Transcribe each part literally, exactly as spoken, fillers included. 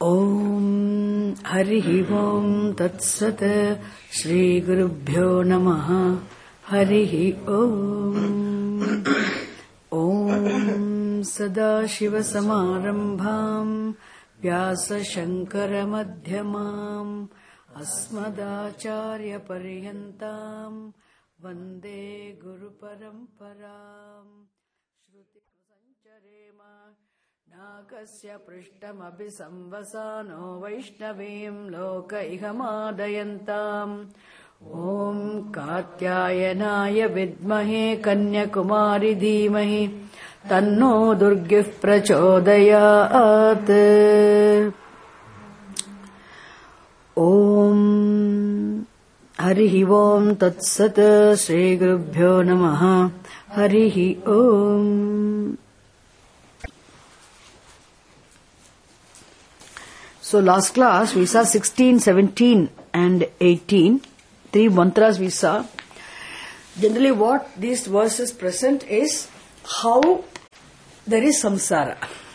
Om Harihi Om Tat Sat Shri Gurubhyo Namaha Harihi Om Om Sadashiva Samarambham Vyasa Shankara Madhyamam Asmadacharya Paryantam Vande Guru Paramparam Shruti Sancharema Nakasya Prishtam Abhisamvasano Vaishnavim Loka Ihamaadayantam Om Katyayanaya Vidmahe Kanyakumari Dhimahi Tanno Durgih Prachodayat Om Harihi Om Tat Sat Shri Gurubhyo Namaha Harihi Om. So last class we saw sixteen, seventeen and eighteen. Three mantras we saw. Generally what these verses present is how there is samsara.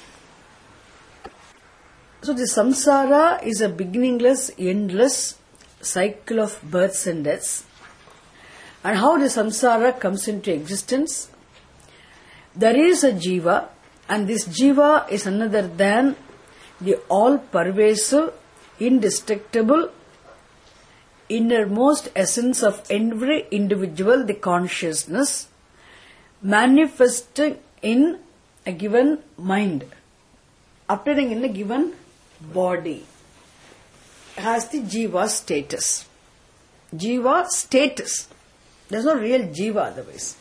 So the samsara is a beginningless, endless cycle of births and deaths. And how the samsara comes into existence. There is a jiva, and this jiva is none other than the all-pervasive, indestructible, innermost essence of every individual, the consciousness, manifesting in a given mind, appearing in a given body, has the jiva status. Jiva status. There is no real jiva otherwise.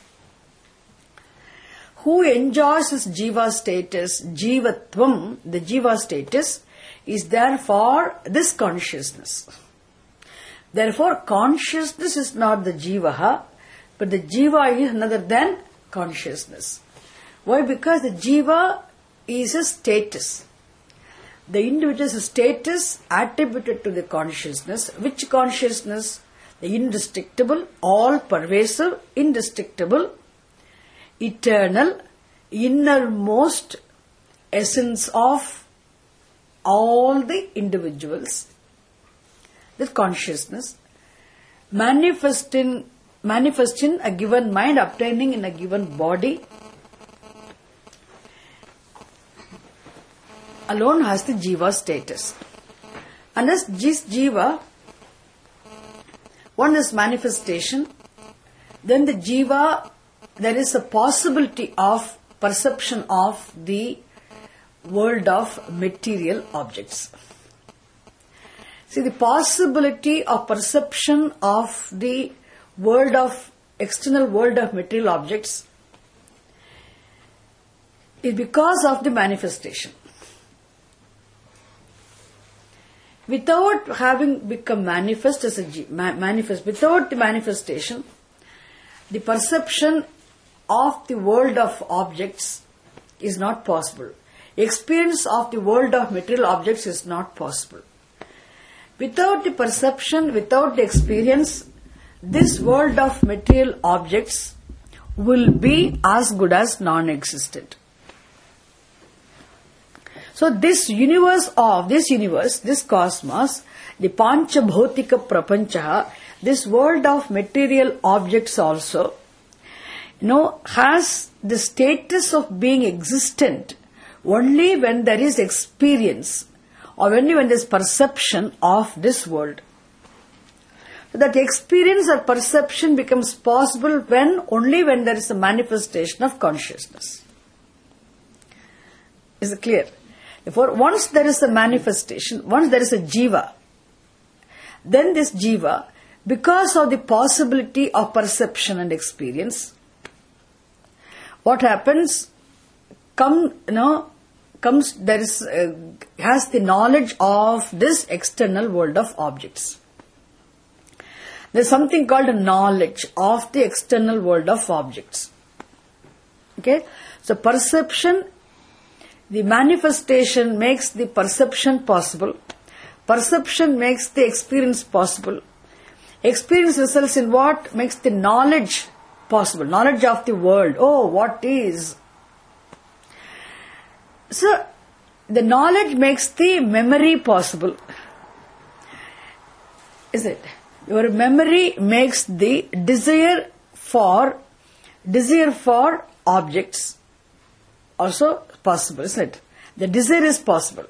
Who enjoys this jiva status, jivatvam, the jiva status, is there for this consciousness. Therefore, consciousness is not the jivaha, but the jiva is none other than consciousness. Why? Because the jiva is a status. The individual's status attributed to the consciousness. Which consciousness? The indestructible, all-pervasive, indestructible, eternal, innermost essence of all the individuals. This consciousness manifesting, manifesting a given mind, obtaining in a given body, alone has the jiva status. And as this jiva, one is manifestation, then the jiva, there is a possibility of perception of the world of material objects. See, the possibility of perception of the world of, external world of material objects is because of the manifestation. Without having become manifest as a manifest, without the manifestation, the perception of the world of objects is not possible. Experience of the world of material objects is not possible. Without the perception, without the experience, this world of material objects will be as good as non-existent. So this universe of, this universe, this cosmos, the Pancha Bhautika Prapancha, this world of material objects also, you know, has the status of being existent only when there is experience or only when there is perception of this world. So that experience or perception becomes possible when, only when there is a manifestation of consciousness. Is it clear? Therefore, once there is a manifestation, once there is a jiva, then this jiva, because of the possibility of perception and experience, what happens? Come, you know, comes there is uh, has the knowledge of this external world of objects. There is something called a knowledge of the external world of objects. Okay, so perception, the manifestation makes the perception possible. Perception makes the experience possible. Experience results in what? Makes the knowledge possible. Knowledge of the world. Oh, what is? So, the knowledge makes the memory possible. Is it? Your memory makes the desire for desire for objects also possible, isn't it? The desire is possible.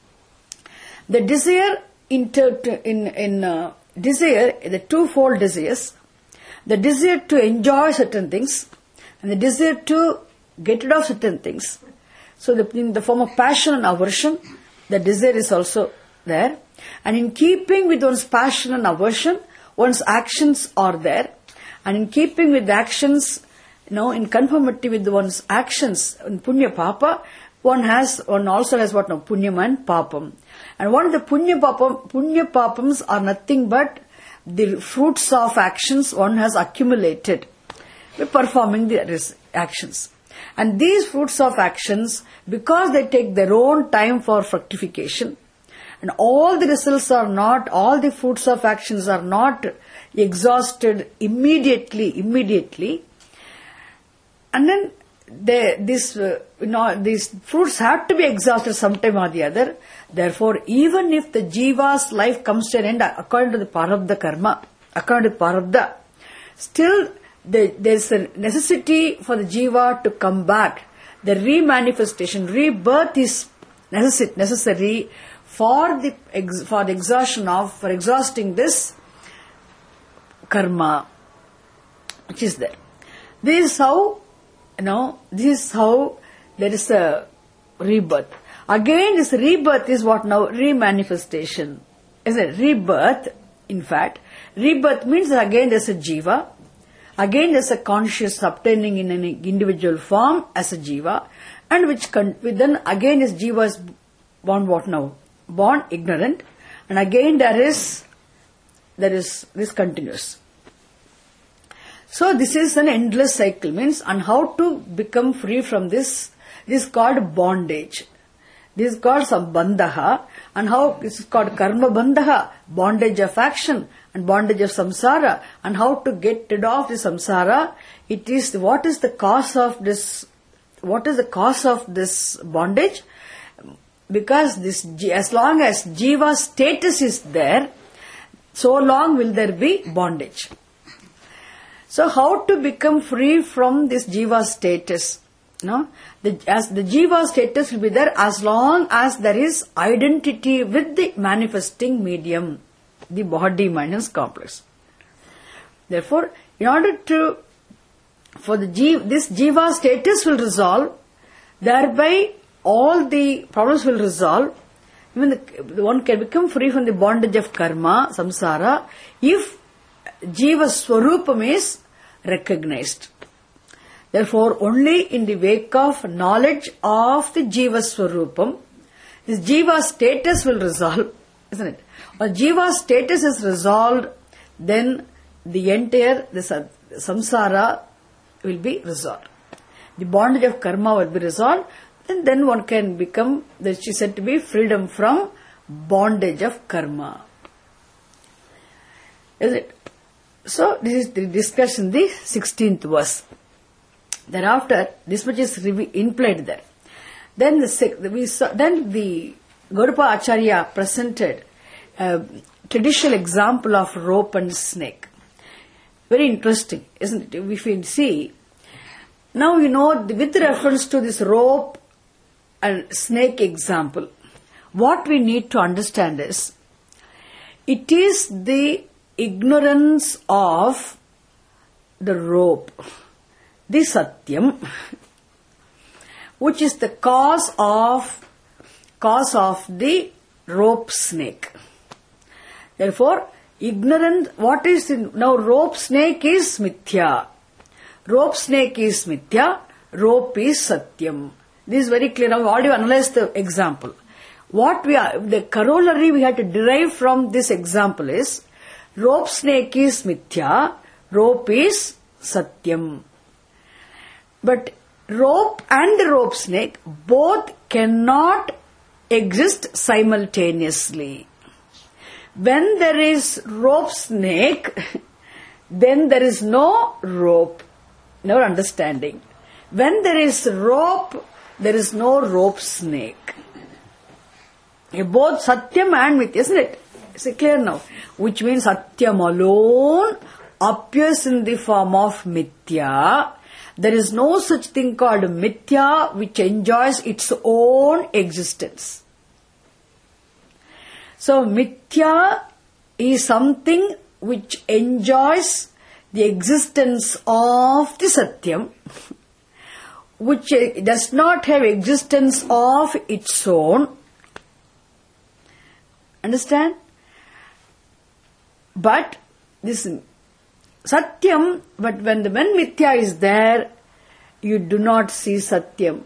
The desire inter, in in uh, desire, the twofold desires, the desire to enjoy certain things and the desire to get rid of certain things. So the, in the form of passion and aversion, the desire is also there. And in keeping with one's passion and aversion, one's actions are there. And in keeping with the actions, you know, in conformity with one's actions, in punya papa, one has, one also has what now, punyam and papam. And what the punya papam, punya papams are nothing but the fruits of actions one has accumulated by performing the actions. And these fruits of actions, because they take their own time for fructification, and all the results are not, all the fruits of actions are not exhausted immediately, immediately, and then they, this, uh, you know, these fruits have to be exhausted sometime or the other. Therefore, even if the jiva's life comes to an end according to the parabdha karma, according to parabdha, still the, there's a necessity for the jiva to come back. The remanifestation, rebirth is necessi- necessary for the ex- for the exhaustion of, for exhausting this karma, which is there. This is how, you know, this is how there is a rebirth. Again, this rebirth is what now? Remanifestation. Is it? Rebirth, in fact. Rebirth means that again there's a jiva. Again there's a conscious obtaining in an individual form as a jiva. And which con- then again is jiva is born what now? Born ignorant. And again there is, there is, this continuous. So this is an endless cycle, means, and how to become free from this, this is called bondage. This is called sambandha, and how this is called karma bandha, bondage of action and bondage of samsara, and how to get rid of the samsara. It is, what is the cause of this, what is the cause of this bondage? Because this, as long as jiva status is there, so long will there be bondage. So how to become free from this jiva status? No, the, as the jiva status will be there as long as there is identity with the manifesting medium, the body, mind and complex. Therefore, in order to, for the jiva, this jiva status will resolve, thereby all the problems will resolve. Even the, the one can become free from the bondage of karma, samsara, if jiva swarupam is recognized. Therefore, only in the wake of knowledge of the jiva swarupam, this jiva status will resolve, isn't it? When jiva status is resolved, then the entire the samsara will be resolved. The bondage of karma will be resolved, and then one can become, that is said to be freedom from bondage of karma. Is it? So, this is the discussion in the sixteenth verse. Thereafter, this much is implied there. Then the we saw, then the Gaudapa Acharya presented a traditional example of rope and snake. Very interesting, isn't it? If you see, now you know, with reference to this rope and snake example, what we need to understand is, it is the ignorance of the rope, the satyam, which is the cause of cause of the rope snake. Therefore, ignorant, what is in, now rope snake is mithya. Rope snake is mithya, rope is satyam. This is very clear. Now we already analyzed the example. What we are, the corollary we have to derive from this example is, rope snake is mithya, rope is satyam. But rope and rope snake both cannot exist simultaneously. When there is rope snake, then there is no rope. No understanding. When there is rope, there is no rope snake. Both Satyam and Mithya, isn't it? Is it clear now? Which means Satyam alone appears in the form of Mithya. There is no such thing called Mithya which enjoys its own existence. So Mithya is something which enjoys the existence of the Satyam, which does not have existence of its own. Understand? But this Satyam, but when the when Mithya is there, you do not see Satyam.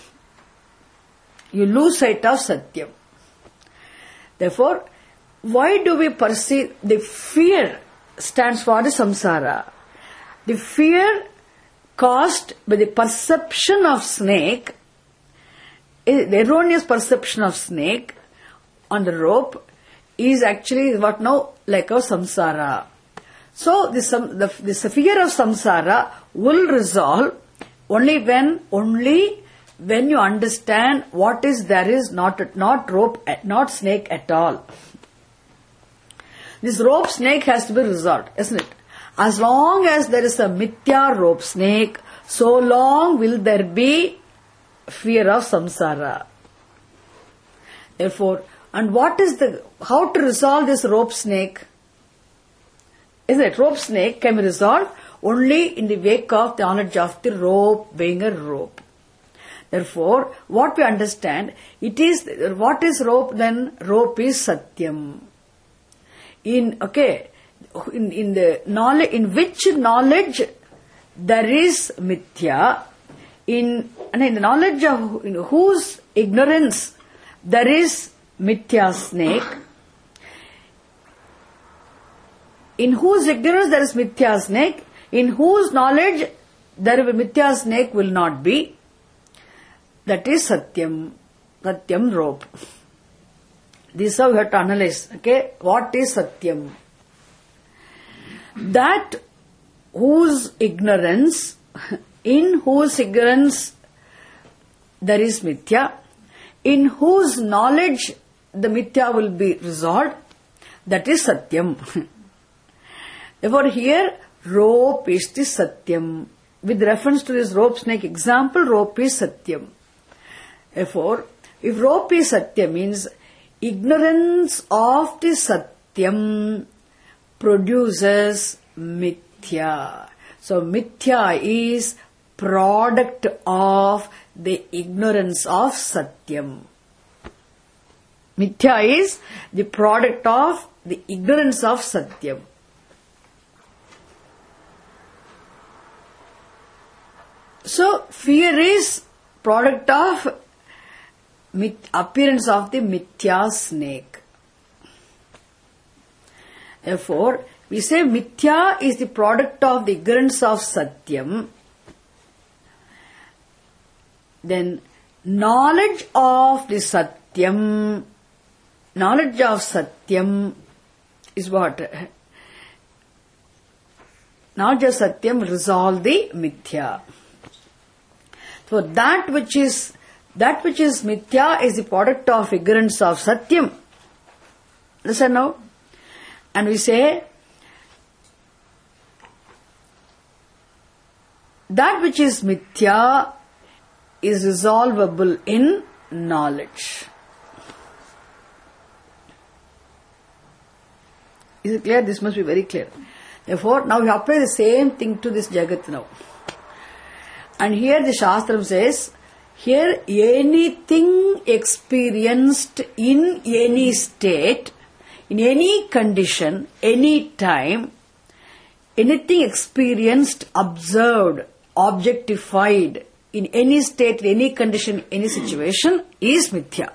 You lose sight of Satyam. Therefore, why do we perceive the fear stands for the samsara? The fear caused by the perception of snake, the erroneous perception of snake on the rope is actually what now like a samsara. So this, the, this fear of samsara will resolve only when, only when you understand what is there is not, not rope, not snake at all. This rope snake has to be resolved, isn't it? As long as there is a mithya rope snake, so long will there be fear of samsara. Therefore, and what is the, how to resolve this rope snake? Isn't it? Rope snake can be resolved only in the wake of the knowledge of the rope being a rope. Therefore, what we understand, it is, what is rope then? Rope is Satyam. In, okay, in, in the knowledge, in which knowledge there is Mithya, in, and in the knowledge of in whose ignorance there is Mithya snake, in whose ignorance there is Mithya snake, in whose knowledge there will Mithya snake will not be, that is Satyam, Satyam rope. This is how we have to analyze, okay, what is Satyam? That whose ignorance, in whose ignorance there is Mithya, in whose knowledge the Mithya will be resolved, that is Satyam. Therefore here, rope is the Satyam. With reference to this rope snake example, rope is Satyam. Therefore, if rope is Satyam means ignorance of the Satyam produces Mithya. So Mithya is product of the ignorance of Satyam. Mithya is the product of the ignorance of Satyam. So fear is product of appearance of the Mithya snake. Therefore, we say Mithya is the product of the ignorance of Satyam. Then knowledge of the Satyam, knowledge of Satyam is what? Knowledge of Satyam resolve the Mithya. So that which is that which is Mithya is the product of ignorance of Satyam. Listen now. And we say that which is Mithya is resolvable in knowledge. Is it clear? This must be very clear. Therefore, now we apply the same thing to this Jagat now. And here the Shastram says, here anything experienced in any state, in any condition, any time, anything experienced, observed, objectified, in any state, in any condition, any situation, is Mithya.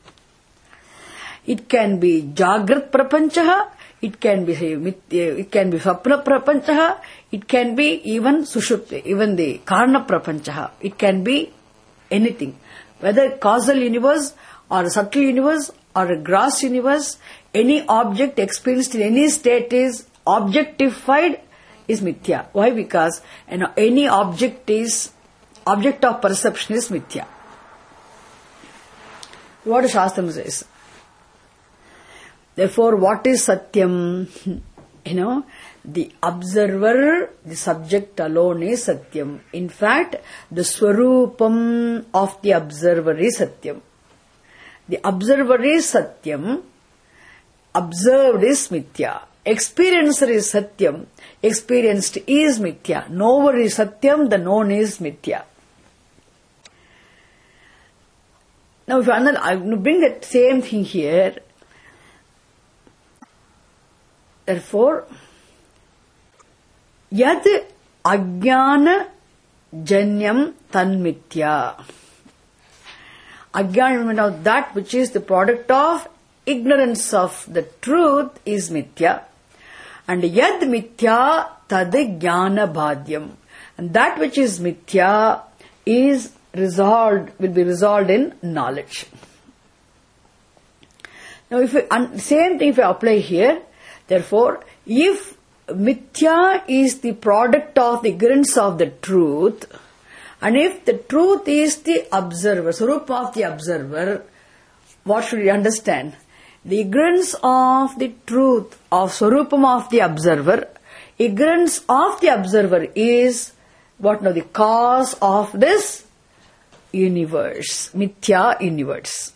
It can be Jagrat Prapanchaha, it can be it can be Swapna Prapanchaha, it can be even Sushupti, even the Karna Prapanchaha, it can be anything. Whether causal universe or a subtle universe or a gross universe, any object experienced in any state is objectified is Mithya. Why? Because you know, any object is object of perception is Mithya. What the Shastram says. Therefore, what is Satyam? You know, the observer, the subject alone is Satyam. In fact, the Swarupam of the observer is Satyam. The observer is Satyam, observed is Mithya. Experiencer is Satyam, experienced is Mithya. Knower is Satyam, the known is Mithya. Now, if I bring that same thing here, therefore, yad ajnana janyam tanmitya. Ajnana means that which is the product of ignorance of the truth is mithya. And yad mithya tad jnana bhadyam. And that which is mithya is resolved, will be resolved in knowledge. Now, if we, same thing if I apply here, therefore, if mithya is the product of the ignorance of the truth, and if the truth is the observer, Swarupa of the observer, what should we understand? The ignorance of the truth of Swarupam of the observer, ignorance of the observer is what now the cause of this universe, mithya universe.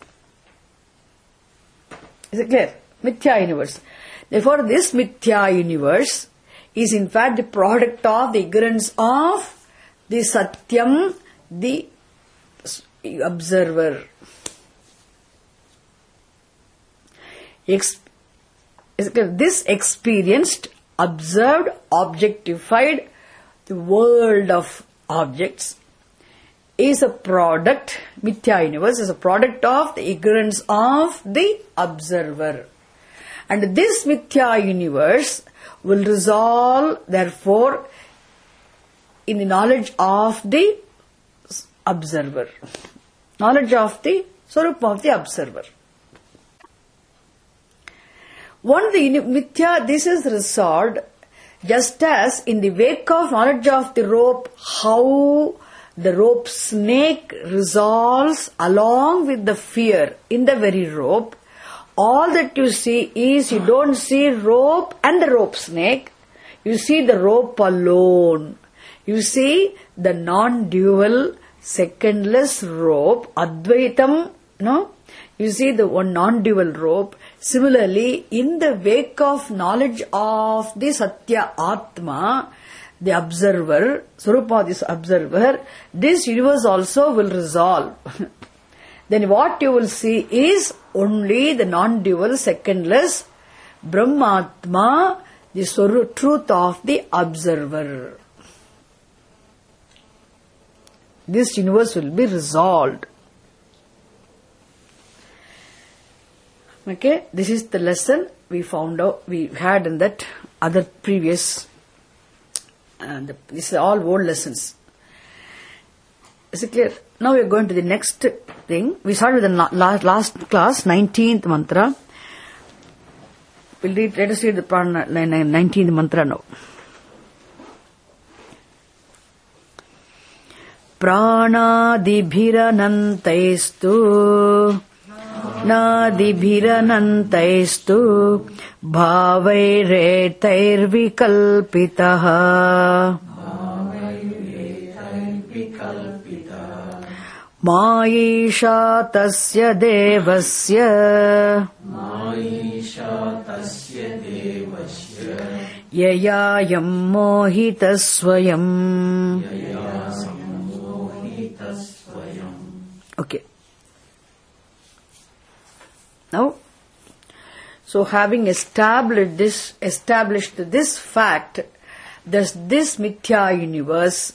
Is it clear? Mithya universe. Therefore, this mithya universe is in fact the product of the ignorance of the Satyam, the observer. Ex- this experienced, observed, objectified, the world of objects is a product, mithya universe is a product of the ignorance of the observer. And this mithya universe will resolve, therefore, in the knowledge of the observer. Knowledge of the Swarupa of the observer. Once the mithya, this is resolved, just as in the wake of knowledge of the rope, how the rope snake resolves along with the fear in the very rope, all that you see is you don't see rope and the rope snake, you see the rope alone. You see the non-dual, secondless rope, Advaitam, no? You see the one non-dual rope. Similarly, in the wake of knowledge of the Satya Atma, the observer, Swarupa, this observer, this universe also will resolve. Then what you will see is only the non-dual, secondless Brahmatma, the truth of the observer. This universe will be resolved. Okay, this is the lesson we found out, we had in that other previous, and uh, these are all old lessons. Is it clear? Now we are going to the next thing. We started with the last, last class, nineteenth mantra. We'll read, let us read the nineteenth mantra now. Pranadibhiranantaistu Nadibhiranantaistu Bhavairethairvikalpitaha Maisha tasya devasya Yayayam mohitasvayam. Okay. Now, so having established this, established this fact, thus this mithya universe,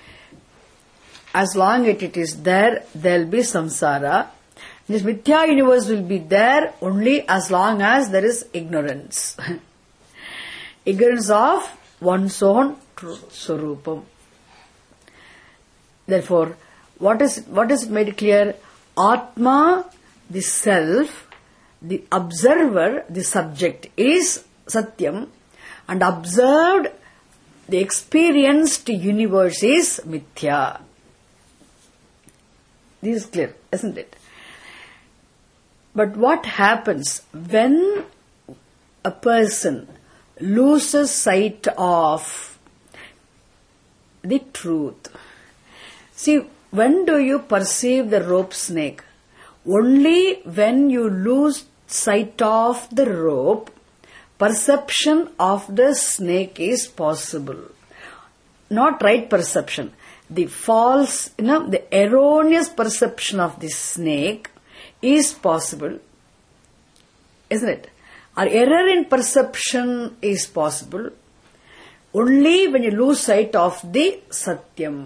as long as it is there, there will be samsara. This mithya universe will be there only as long as there is ignorance. Ignorance of one's own truth, Swarupam. Therefore, what is what is made clear? Atma, the self, the observer, the subject is Satyam, and observed, the experienced universe is Mithya. This is clear, isn't it? But what happens when a person loses sight of the truth. See, when do you perceive the rope snake? Only when you lose sight of the rope, perception of the snake is possible. Not right perception. The false, you know, the erroneous perception of the snake is possible. Isn't it? Our error in perception is possible only when you lose sight of the Satyam.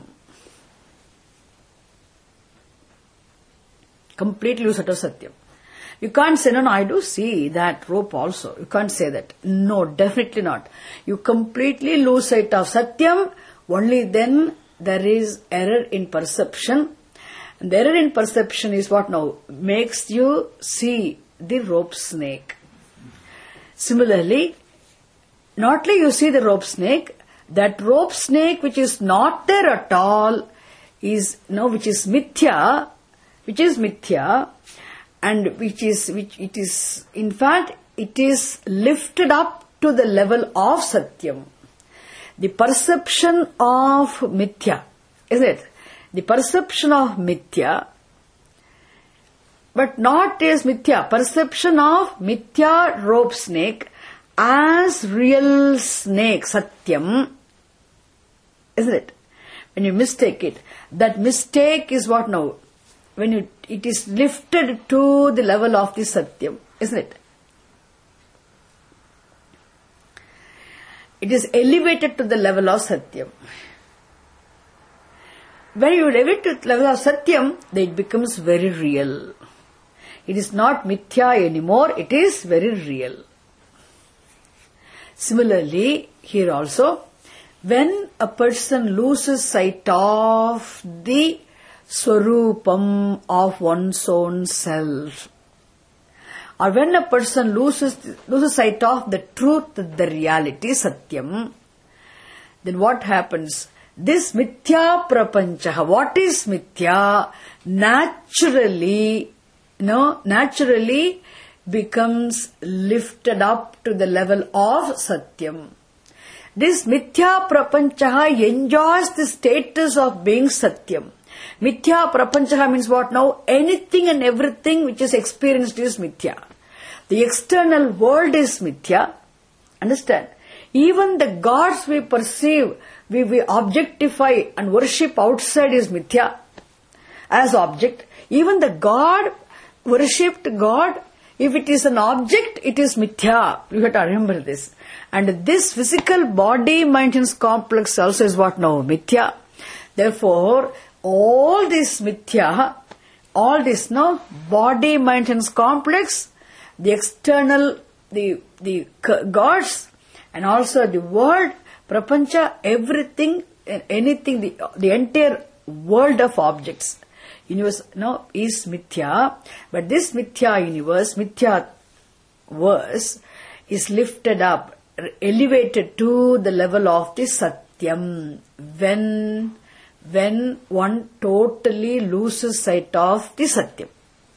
Completely lose sight of Satyam. You can't say, no, no, I do see that rope also. You can't say that. No, definitely not. You completely lose sight of Satyam, only then there is error in perception. And the error in perception is what now? Makes you see the rope snake. Similarly, not only you see the rope snake, that rope snake which is not there at all is, no, which is mithya, which is mithya, and which is, which it is, in fact, it is lifted up to the level of Satyam. The perception of mithya, isn't it? The perception of mithya, but not as mithya, perception of mithya rope snake as real snake, Satyam, isn't it? When you mistake it, that mistake is what now? When you, it is lifted to the level of the Satyam, isn't it? It is elevated to the level of Satyam. When you elevate to the level of Satyam, then it becomes very real. It is not mithya anymore, it is very real. Similarly, here also, when a person loses sight of the Swarupam of one's own self, or when a person loses, loses sight of the truth, the reality, Satyam, then what happens? This mithya prapancha, what is mithya, naturally, you know, naturally becomes lifted up to the level of Satyam. This mithya prapancha enjoys the status of being Satyam. Mithya prapancha means what now? Anything and everything which is experienced is mithya. The external world is mithya. Understand? Even the gods we perceive, we, we objectify and worship outside is mithya as object. Even the God, worshipped God, if it is an object, it is mithya. You have to remember this. And this physical body maintenance complex also is what now? Mithya. Therefore, all this mithya, all this now body maintenance complex, the external, the the gods, and also the world, prapancha, everything, anything, the, the entire world of objects, universe, no, is mithya. But this mithya universe, mithya verse, is lifted up, elevated to the level of the Satyam when when one totally loses sight of the Satyam.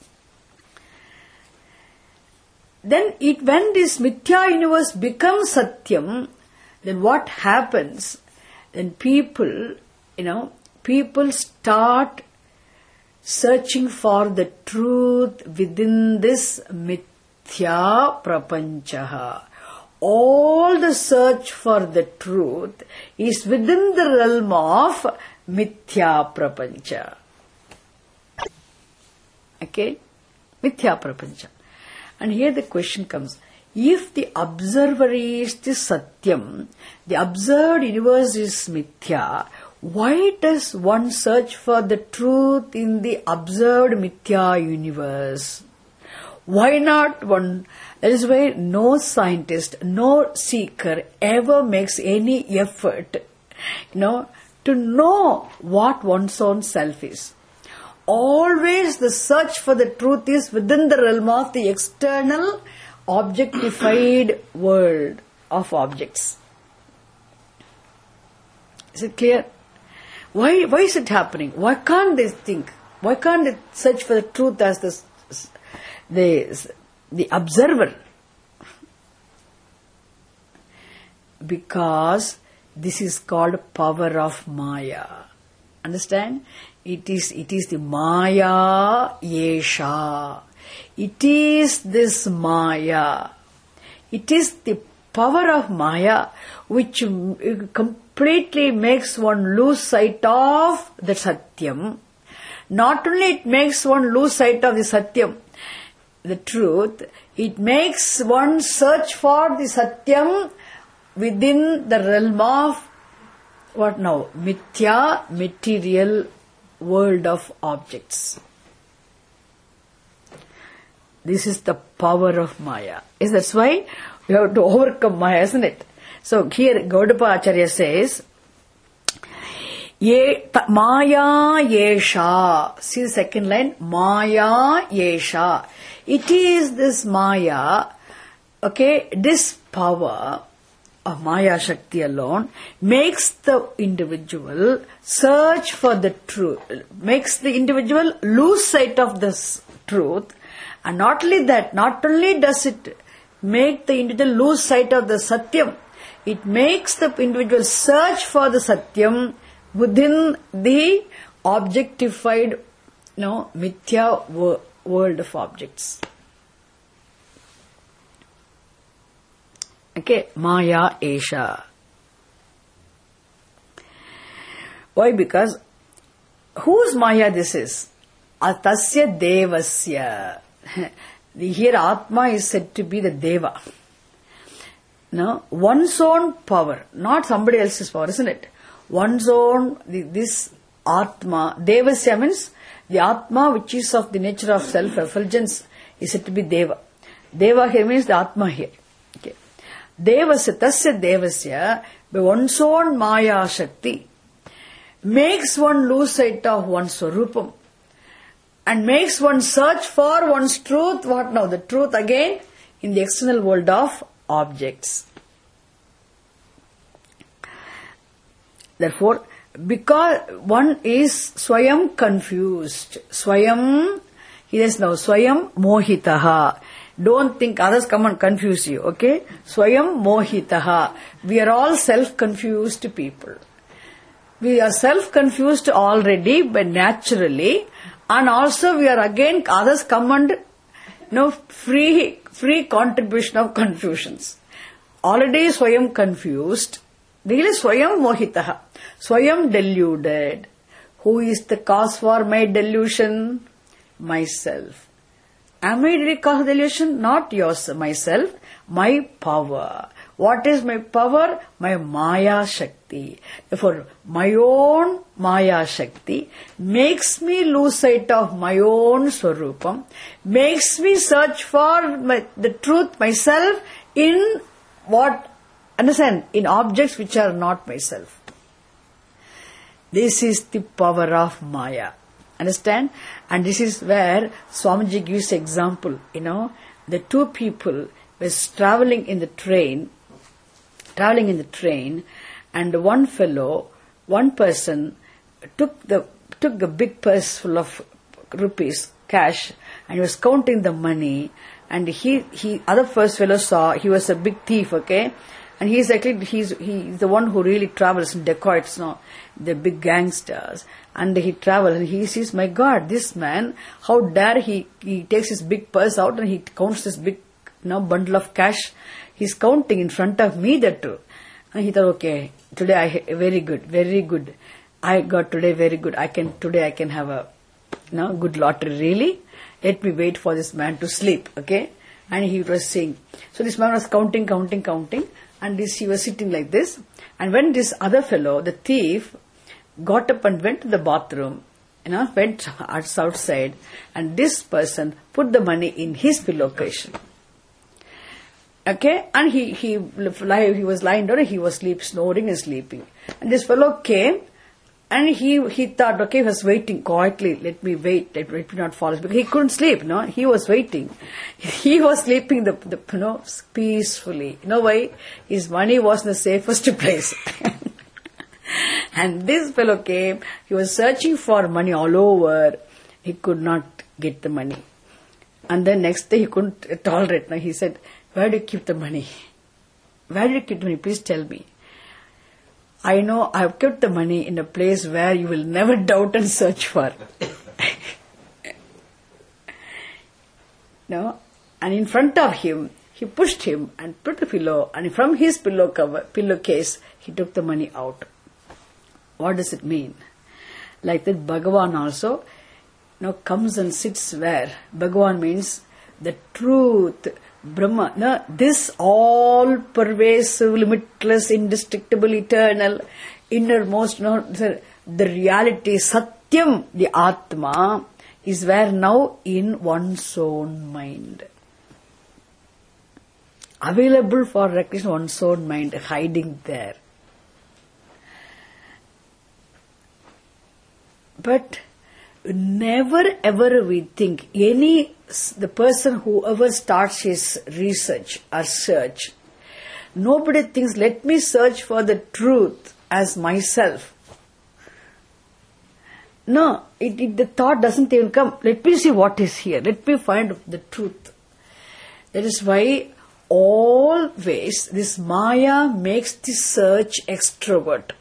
Then it, when this mithya universe becomes Satyam, then what happens? Then people, you know, people start searching for the truth within this mithya prapancha. All the search for the truth is within the realm of mithya prapancha. Okay? Mithya prapancha. And here the question comes, if the observer is the Satyam, the observed universe is mithya, why does one search for the truth in the observed mithya universe? Why not one? That is why no scientist, no seeker ever makes any effort, you know, to know what one's own self is. Always the search for the truth is within the realm of the external objectified world of objects. Is it clear? Why, why is it happening? Why can't they think? Why can't they search for the truth as the, the, the observer? Because this is called power of Maya. Understand? It is, it is the Maya Yesha. It is this Maya. It is the power of Maya which completely makes one lose sight of the Satyam. Not only it makes one lose sight of the Satyam, the truth, it makes one search for the Satyam within the realm of, what now? Mithya, material world of objects. This is the power of Maya. Is that's why we have to overcome Maya, isn't it? So here Gaudapa Acharya says, Ye, ta, Maya Yesha. See the second line, Maya Yesha. It is this Maya, okay, this power of Maya Shakti alone makes the individual search for the truth, makes the individual lose sight of this truth. And not only that, not only does it make the individual lose sight of the Satyam, it makes the individual search for the Satyam within the objectified, you know, Mithya wo- world of objects. Okay, Maya Esha. Why? Because whose Maya this is? Atasya Devasya. Here Atma is said to be the Deva. No, one's own power, not somebody else's power, isn't it? One's own, this Atma, Devasya means the Atma which is of the nature of self-effulgence is said to be Deva. Deva here means the Atma here. Okay. Devasya, Tasya Devasya, by one's own Maya Shakti, makes one lose sight of one's Swarupam and makes one search for one's truth. What now? The truth again in the external world of objects. Therefore, because one is Swayam confused, Swayam, he is now Swayam Mohitaha. Don't think others come and confuse you, okay? Swayam Mohitaha. We are all self-confused people. We are self-confused already, but naturally, and also we are again, others come and, you know, free, free contribution of confusions. Already Swayam confused, really Swayam Mohitaha. Swayam deluded. Who is the cause for my delusion? Myself. Am I really cause of delusion? Not yours, myself. My power. What is my power? My Maya Shakti. Therefore, my own Maya Shakti makes me lose sight of my own Swarupam, makes me search for my, the truth myself in what, understand, in objects which are not myself. This is the power of Maya. Understand? And this is where Swamiji gives example. You know, the two people were traveling in the train, traveling in the train, and one fellow, one person took the took a big purse full of rupees, cash, and he was counting the money. And he he other first fellow saw he was a big thief, okay. And he's actually, he's, he's the one who really travels and dacoits, no, the big gangsters. And he travels and he sees, my God, this man, how dare he, he takes his big purse out and he counts this big, you know, bundle of cash. He's counting in front of me that too. And he thought, okay, today I, very good, very good. I got today very good. I can, today I can have a, you know, good lottery, really. Let me wait for this man to sleep, okay. And he was saying, so this man was counting, counting, counting. And this, he was sitting like this. And when this other fellow, the thief, got up and went to the bathroom, you know, went outside, and this person put the money in his pillowcase. Okay? And he, he, he was lying down and he was sleep, snoring and sleeping. And this fellow came and he, he thought, okay, he was waiting quietly, let me wait, let me not fall asleep. Because he couldn't sleep, no? He was waiting. He was sleeping the, the, you know, peacefully. You know why? His money was in the safest place. And this fellow came, he was searching for money all over. He could not get the money. And then next day he couldn't tolerate. Now he said, where do you keep the money? Where did you keep the money? Please tell me. I know I have kept the money in a place where you will never doubt and search for. No? And in front of him, he pushed him and put the pillow, and from his pillow cover, pillowcase, he took the money out. What does it mean? Like that, Bhagavan also now comes and sits where? Bhagavan means the truth, Brahma. No, this all-pervasive, limitless, indestructible, eternal, innermost, no, the, the reality, Satyam, the Atma, is where now in one's own mind. Available for recognition, one's own mind, hiding there. But never ever we think, any, the person who ever starts his research or search, nobody thinks, let me search for the truth as myself. No, it, it, the thought doesn't even come. Let me see what is here. Let me find the truth. That is why always this Maya makes the search extrovert.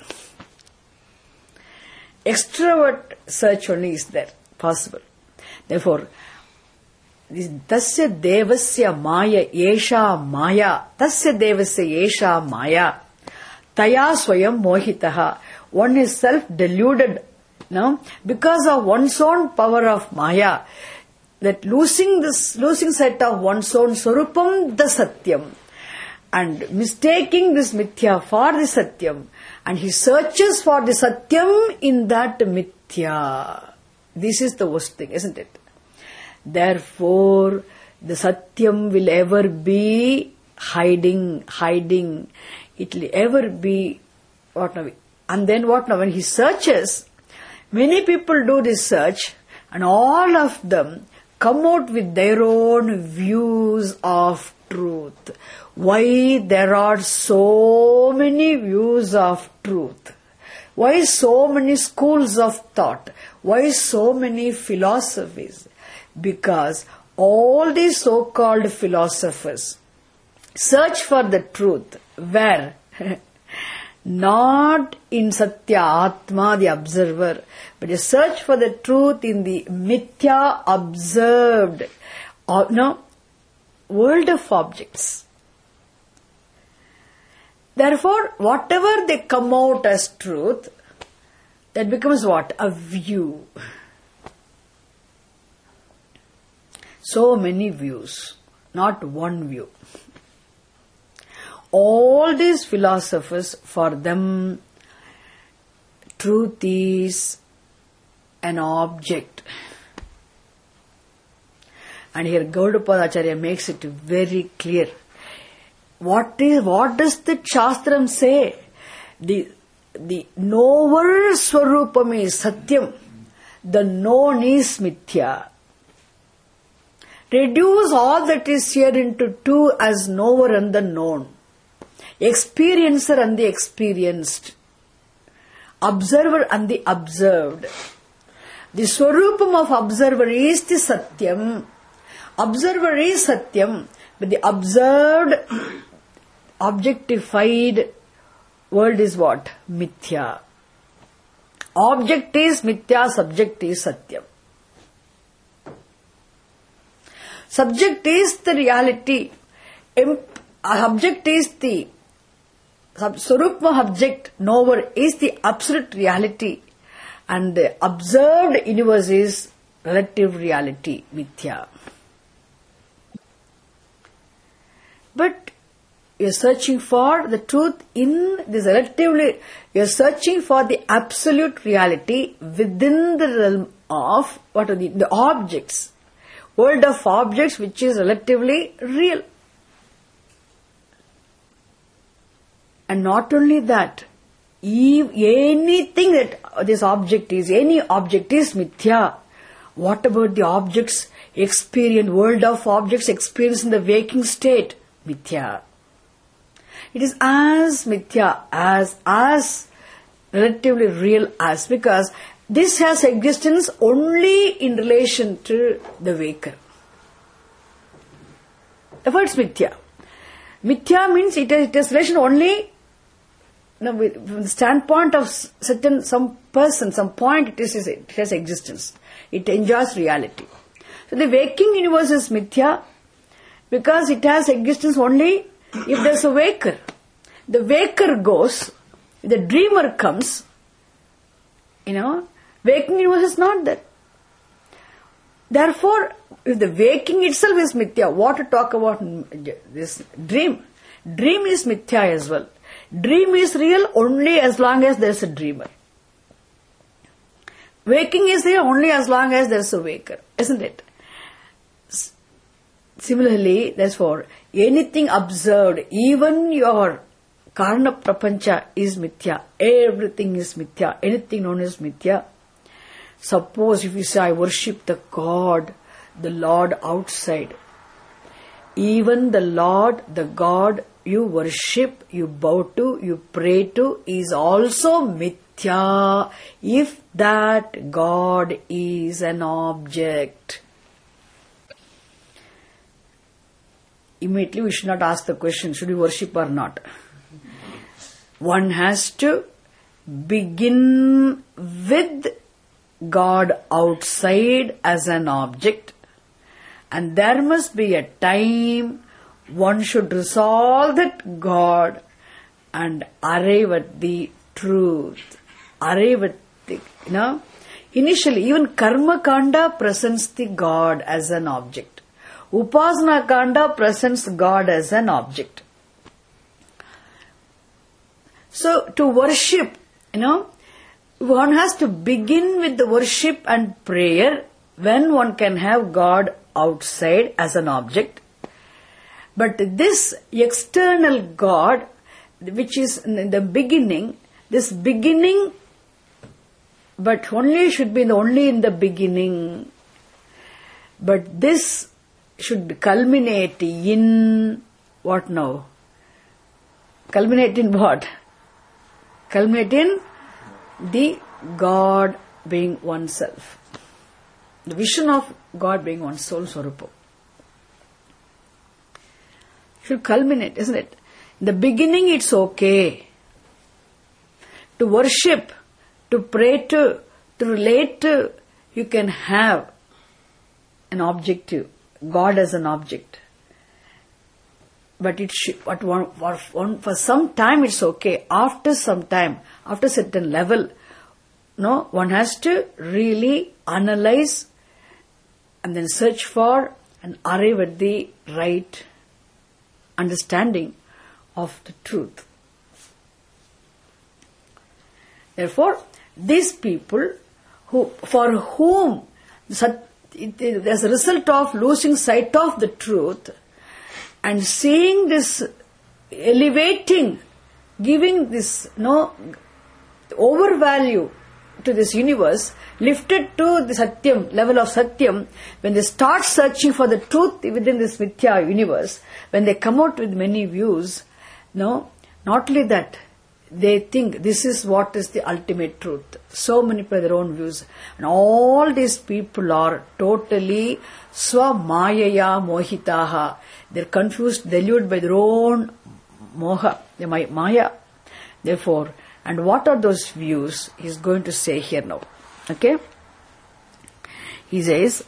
Extrovert search only is there, possible. Therefore, this tasya devasya maya yesha maya, tasya devasya yesha maya, taya swayam mohitaha. One is self-deluded, no? Because of one's own power of maya, that losing this, losing sight of one's own swarupam, the satyam, and mistaking this mithya for the satyam, and he searches for the satyam in that mithya. This is the worst thing, isn't it? Therefore, the satyam will ever be hiding, hiding. It will ever be, what now? And then what now? When he searches, many people do this search, and all of them come out with their own views of truth. Why there are so many views of truth? Why so many schools of thought? Why so many philosophies? Because all these so-called philosophers search for the truth. Where? Not in Satya Atma, the observer, but they search for the truth in the mithya observed, or, no, world of objects. Therefore, whatever they come out as truth, that becomes what? A view. So many views, not one view. All these philosophers, for them, truth is an object. And here Gaudapada Acharya makes it very clear. What is, what does the Shastram say? The, the knower Swarupam is Satyam. The known is Mithya. Reduce all that is here into two as knower and the known. Experiencer and the experienced. Observer and the observed. The Swarupam of observer is the Satyam. Observer is Satyam, but the observed, objectified world is what? Mithya. Object is Mithya, subject is Satyam. Subject is the reality. Object is the Swarupam object, knower is the absolute reality, and the observed universe is relative reality, Mithya. But you are searching for the truth in this relatively, you are searching for the absolute reality within the realm of what are the, the objects, world of objects which is relatively real. And not only that, if anything that this object is, any object is Mithya. What about the objects experience, world of objects experienced in the waking state? Mithya. It is as Mithya, as, as relatively real as, because this has existence only in relation to the waker. Therefore it's Mithya. Mithya means it has, it has relation only, no, with, from the standpoint of certain, some person, some point, it, is, it has existence. It enjoys reality. So the waking universe is mithya because it has existence only if there is a waker. The waker goes, the dreamer comes, you know, waking universe is not there. Therefore, if the waking itself is mithya, what to talk about this dream? Dream is mithya as well. Dream is real only as long as there is a dreamer. Waking is real only as long as there is a waker, isn't it? Similarly, therefore, anything observed, even your karna prapancha is mithya. Everything is mithya. Anything known as mithya. Suppose if you say, I worship the God, the Lord outside. Even the Lord, the God you worship, you bow to, you pray to is also mithya if that God is an object. Immediately we should not ask the question, should we worship or not? One has to begin with God outside as an object, and there must be a time one should resolve that God and arrive at the truth, arrive at the, you know, initially even Karma Kanda presents the God as an object. Upasana Kanda presents God as an object. So to worship, you know, one has to begin with the worship and prayer when one can have God outside as an object. But this external God, which is in the beginning, this beginning, but only should be only in the beginning. But this should culminate in what now? Culminate in what? Culminate in the God being oneself. The vision of God being one's soul Swarupa. Should culminate, isn't it? In the beginning it's okay to worship, to pray to, to relate to, you can have an objective, God as an object. But it should, but one, for, one, for some time it's okay. After some time, after a certain level, no, one has to really analyze and then search for and arrive at the right understanding of the truth. Therefore, these people who, for whom, as a result of losing sight of the truth and seeing this elevating, giving this no overvalue to this universe, lifted to the Satyam, level of Satyam, when they start searching for the truth within this Mithya universe, when they come out with many views, no, not only that, they think this is what is the ultimate truth. So many people have their own views. And all these people are totally swamayaya mohitaha. They're confused, deluded by their own moha, the maya. Therefore, and what are those views? He's going to say here now. Okay? He says,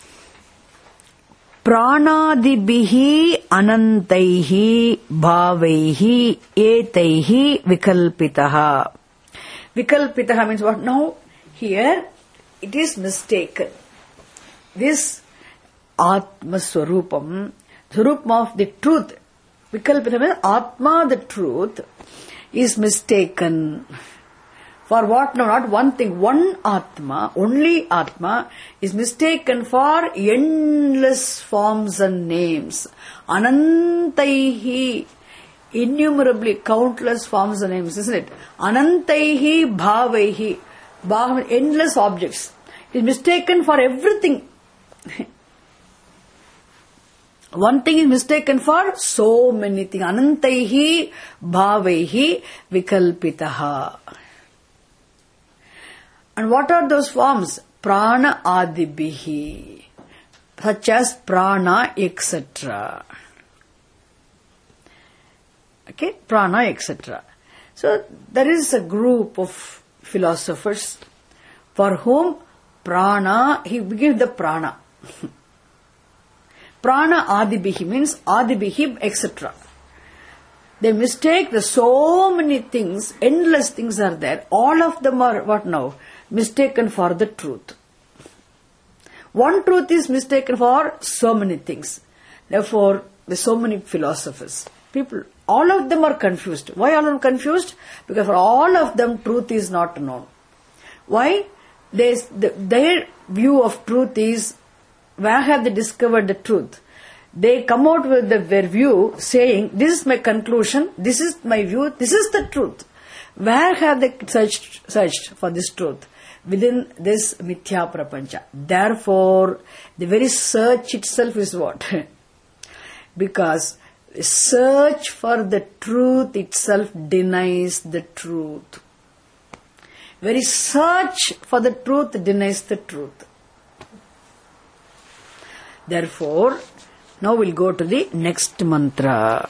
Pranadibihi anantaihi bhavaihi etaihi vikalpitaha. Vikalpitaha means what? Now, here, it is mistaken. This Atma Swarupam, Swarupam of the truth, Vikalpitaha means Atma, the truth, is mistaken. For what? No, not one thing. One Atma, only Atma, is mistaken for endless forms and names. Anantaihi, innumerably countless forms and names, isn't it? Anantaihi bhavaihi, bhav, endless objects. It is mistaken for everything. One thing is mistaken for so many things. Anantaihi bhavaihi vikalpitaha. And what are those forms? Prana adibihi, such as prana, et cetera. Okay, prana, et cetera. So there is a group of philosophers for whom prana, he begins the prana. Prana adibihi means adibihi, et cetera. They mistake the so many things, endless things are there. All of them are what now? Mistaken for the truth. One truth is mistaken for so many things. Therefore, there's so many philosophers. People, all of them are confused. Why all of them confused? Because for all of them, truth is not known. Why? They, the, their view of truth is, where have they discovered the truth? They come out with the, their view saying, this is my conclusion, this is my view, this is the truth. Where have they searched, searched for this truth? Within this mithya prapancha. Therefore, the very search itself is what? Because search for the truth itself denies the truth. Very search for the truth denies the truth. Therefore, now we'll go to the next mantra.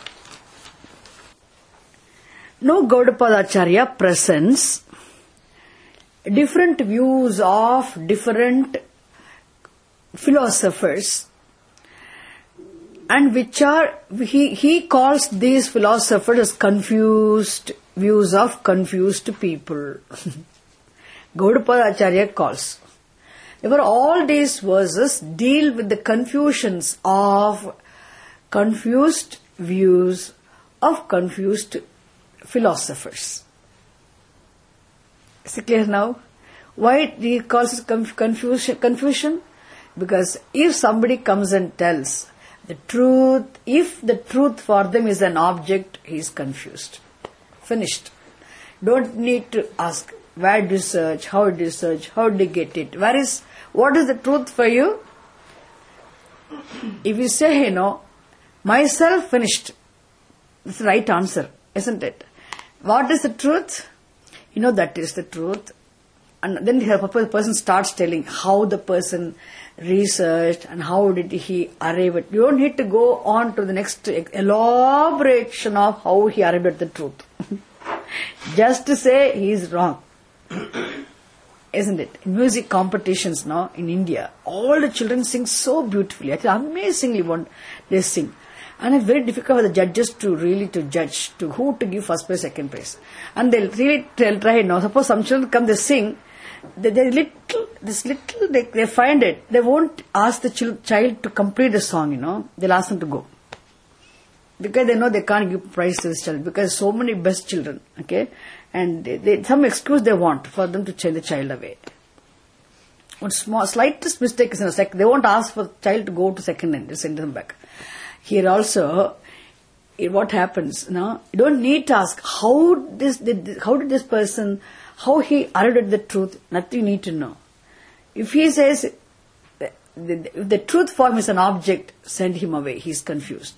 Now Gaudapada Acharya presents different views of different philosophers, and which are, he, he calls these philosophers as confused views of confused people. Gaudapada Acharya calls. Therefore, all these verses deal with the confusions of confused views of confused philosophers. Is it clear now? Why he calls it confusion? Confusion? Because if somebody comes and tells the truth, if the truth for them is an object, he is confused. Finished. Don't need to ask, where do you search, how do you search, how do you get it, where is, what is the truth for you? If you say, you know, myself, finished. That's the right answer, isn't it? What is the truth? You know, that is the truth. And then the person starts telling how the person researched and how did he arrive at. You don't need to go on to the next elaboration of how he arrived at the truth. Just to say he is wrong. Isn't it? In music competitions now in India, all the children sing so beautifully. Actually, amazingly one they sing. And it's very difficult for the judges to really to judge to who to give first place, second place. And they'll really tell, try now. Suppose some children come, they sing. They, they little, this little, they, they find it. They won't ask the chil- child to complete the song, you know. They'll ask them to go. Because they know they can't give prize to this child. Because so many best children, okay. And they, they, some excuse they want for them to send the child away. One small, slightest mistake is in a sec. They won't ask for the child to go to second end. They send them back. Here also, what happens now? You don't need to ask how this did, how did this person, how he arrived at the truth. Nothing you need to know. If he says the, the, the truth form is an object, send him away. He's confused.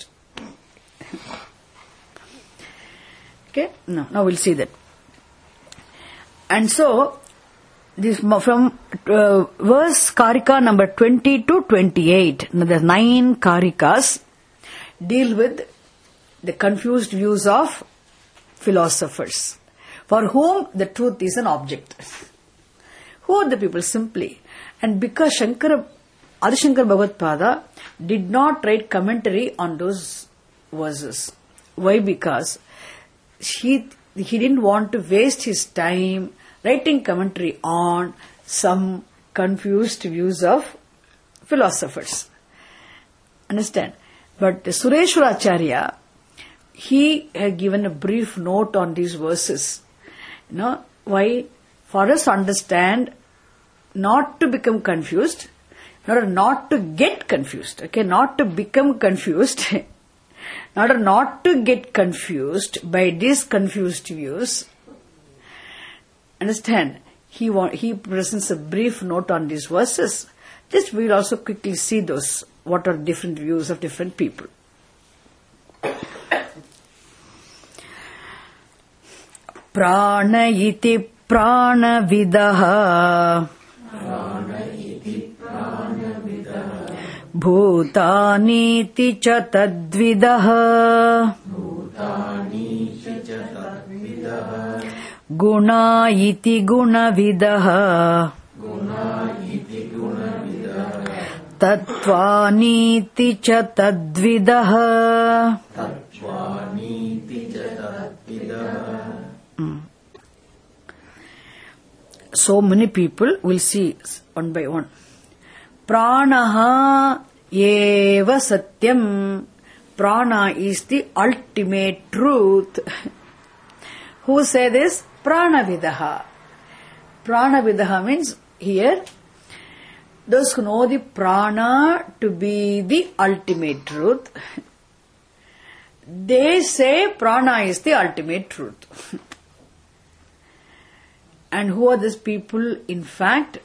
Okay? No, now we'll see that. And so, this from uh, verse Karika number twenty to twenty-eight. Now there are nine Karikas deal with the confused views of philosophers, for whom the truth is an object. Who are the people? Simply. And because Shankara, Adi Shankara Bhagavad-pada did not write commentary on those verses. Why? Because he, he didn't want to waste his time writing commentary on some confused views of philosophers. Understand? But Sureshwara Acharya, he had given a brief note on these verses. You know, why? For us to understand, not to become confused, not not to get confused, okay, not to become confused, not not to get confused by these confused views. Understand? He want, he presents a brief note on these verses. Just we'll also quickly see those. What are different views of different people. Prana iti prana vidaha bhutaniti cha tadvidaha Guna iti guna vidaha Tattvani cha tadvidaha. Mm. So many people will see one by one. Pranaha eva satyam. Prana is the ultimate truth. Who say this? Pranavidaha. Pranavidaha means here, those who know the prana to be the ultimate truth, they say prana is the ultimate truth. And who are these people? In fact,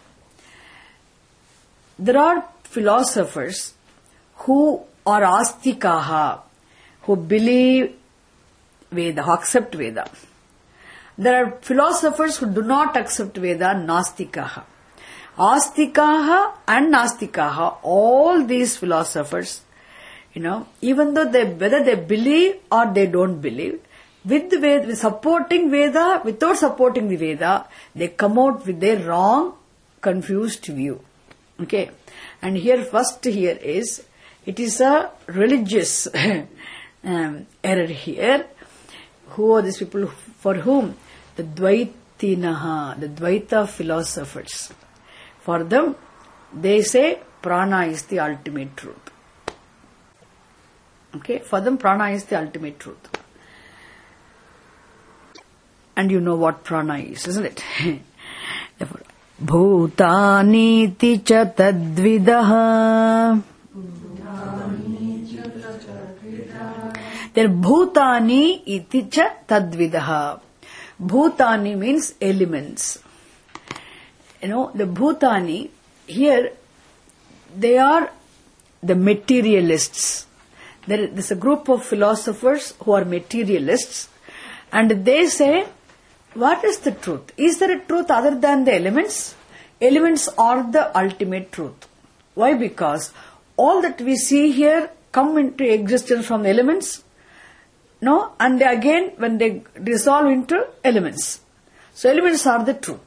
there are philosophers who are astikaha, who believe Veda, who accept Veda. There are philosophers who do not accept Veda, nastikaha. Astikaha and nastikaha, all these philosophers, you know, even though they, whether they believe or they don't believe, with the Veda, with supporting Veda, without supporting the Veda, they come out with their wrong, confused view. Okay. And here, first here is, it is a religious um, error here. Who are these people for whom? The Dvaitinaha, the Dvaita philosophers. For them, they say prana is the ultimate truth. Okay, for them prana is the ultimate truth. And you know what prana is, isn't it? Therefore, Bhutani cha tadvidaha. There Bhutani iti cha tadvidaha. Bhutani means elements. You know, the Bhutani, here, they are the materialists. There is a group of philosophers who are materialists, and they say, what is the truth? Is there a truth other than the elements? Elements are the ultimate truth. Why? Because all that we see here come into existence from elements, no? And they again, when they dissolve into elements. So elements are the truth.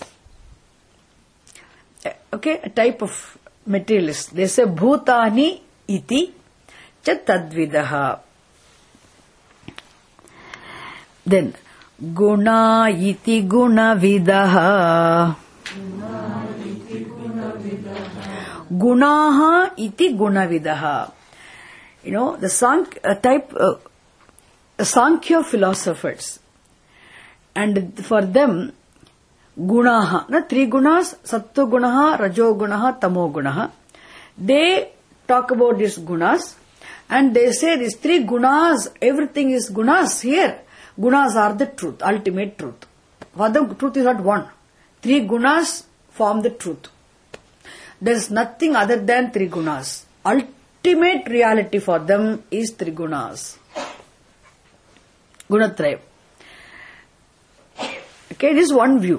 Okay, a type of materialist. They say Bhutani iti cha tadvidaha. Then Guna iti guna vidaha. Gunaha iti guna vidaha. You know, the Sank, uh, type, uh, the Sankhya philosophers. And for them, Gunaha, no, three gunas, Sattva gunaha, Rajo gunaha, Tamo gunaha. They talk about these gunas and they say these three gunas, everything is gunas here. Gunas are the truth, ultimate truth. For them, truth is not one. Three gunas form the truth. There is nothing other than three gunas. Ultimate reality for them is three gunas. Gunatraya. Okay, this is one view.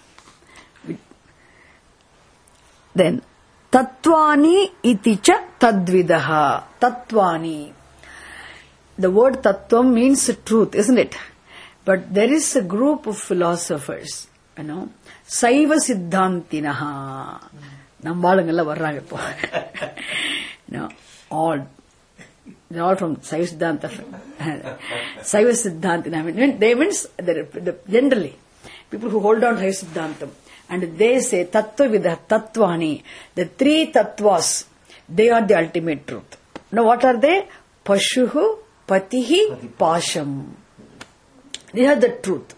Then, Tattvani iti cha tadvidaha. Tattvani. The word tattvam means truth, isn't it? But there is a group of philosophers, you know, Saiva Siddhantinaha. Nambalangalla varranga po. You know, all, they're all from Saiva Siddhanta. Saiva Siddhantina. I mean, they means, the, the, generally, people who hold on to Saiva Siddhantam. And they say, Tattva Vidah, Tattvani, the three Tattvas, they are the ultimate truth. Now what are they? Pashuhu, Patihi, Pasham. They are the truth.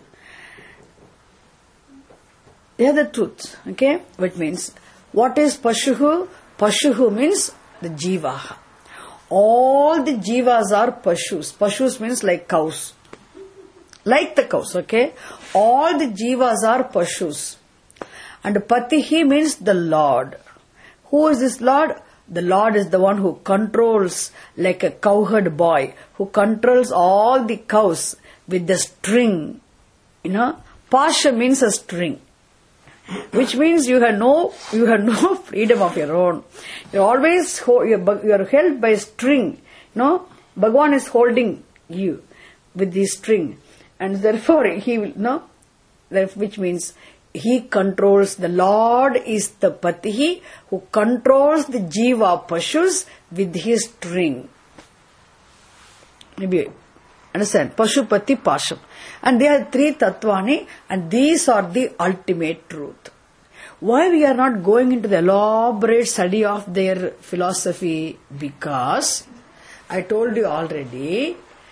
They are the truth. Okay? Which means, what is Pashuhu? Pashuhu means the Jiva. All the Jivas are Pashus. Pashus means like cows. Like the cows, okay? All the Jivas are Pashus. And Patihi means the Lord. Who is this Lord? The Lord is the one who controls, like a cowherd boy, who controls all the cows with the string. You know, Pasha means a string, which means you have no, you have no freedom of your own. You're always, you're, you're held by a string. You know, Bhagavan is holding you with the string, and therefore he will, no, which means he controls, the Lord is the Patihi who controls the Jiva Pashus with his string. Maybe, understand? Pashupati Pasham. And there are three Tattvani, and these are the ultimate truth. Why we are not going into the elaborate study of their philosophy? Because, I told you already,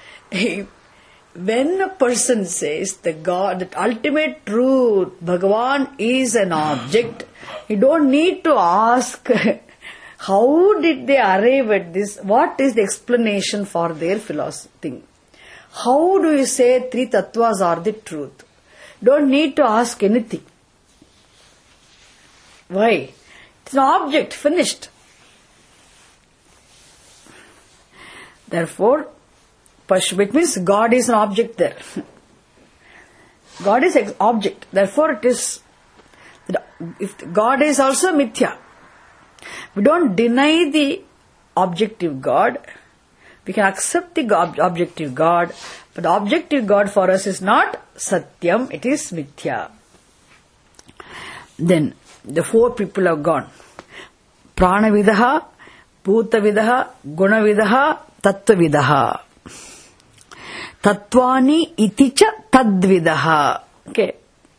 when a person says the God, that ultimate truth, Bhagavan is an object, you don't need to ask how did they arrive at this, what is the explanation for their philosophy. How do you say three tattvas are the truth? Don't need to ask anything. Why? It's an object, finished. Therefore, Pashupati means God is an object there. God is an object. Therefore, it is, if God is also mithya. We don't deny the objective God. We can accept the objective God. But the objective God for us is not Satyam, it is mithya. Then, the four people have gone. Pranavidaha, Bhutavidaha, Gunavidaha, Tattvavidaha. Tattvani iti cha tadvidaha. Okay.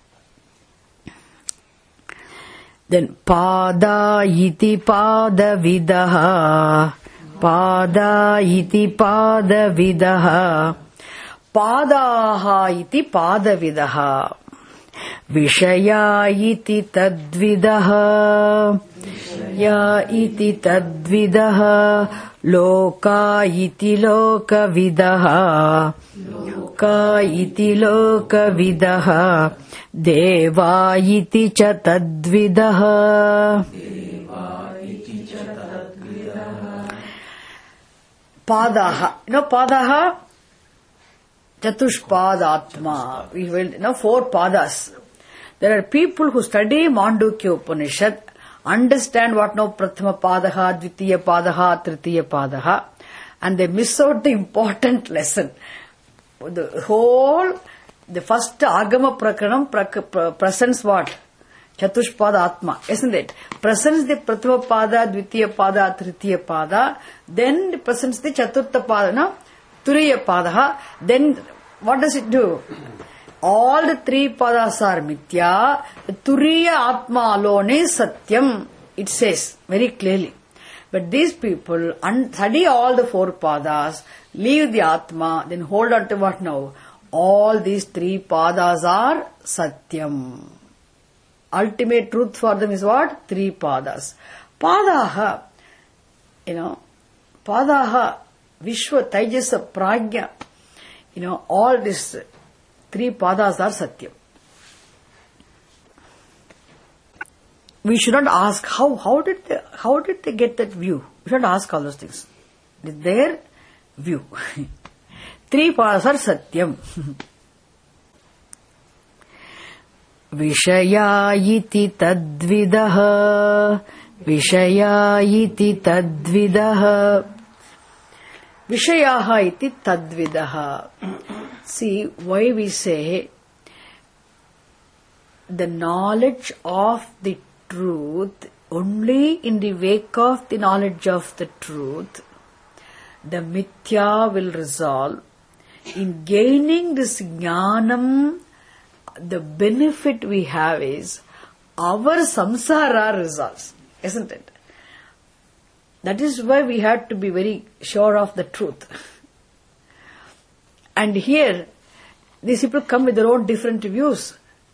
Then pada iti pada vidaha. Pada iti pada vidaha. Padaha iti pada vidaha. Vishaya iti tadvidaha. Ya iti tadvidaha. Loka iti loka vidaha. Loka iti loka vidaha. Deva iti cha tadvidaha. Padaha. You know, Padaha? Chatushpadatma. We will, you know, four padas. There are people who study Mandukya Upanishad, understand what now Prathama Padaha, Dvitiya Padaha, Tritiya Padaha, and they miss out the important lesson. The whole, the first Agama Prakaranam presents what? Chatushpada Atma, isn't it? Presents the Prathama Pada, Dvitiya Pada, Tritiya Pada, then it presents the Chaturtha Pada, no? Turiya Padaha, then what does it do? All the three padas are mithya. The Turiya Atma alone is Satyam. It says very clearly. But these people un- study all the four padas, leave the Atma, then hold on to what now? All these three padas are Satyam. Ultimate truth for them is what? Three padas. Padaha, you know, Padaha, Vishwa, Taijasa, Prajna, you know, all these three padas are Satyam. We should not ask how, how did they, how did they get that view? We should not ask all those things. It is their view. Three padas are Satyam. Vishaya iti tadvidaha. Vishaya iti tadvidaha. Vishayaha iti tadvidaha. See, why we say the knowledge of the truth, only in the wake of the knowledge of the truth, the mithya will resolve. In gaining this jnanam, the benefit we have is our samsara resolves, isn't it? That is why we have to be very sure of the truth. And here, these people come with their own different views.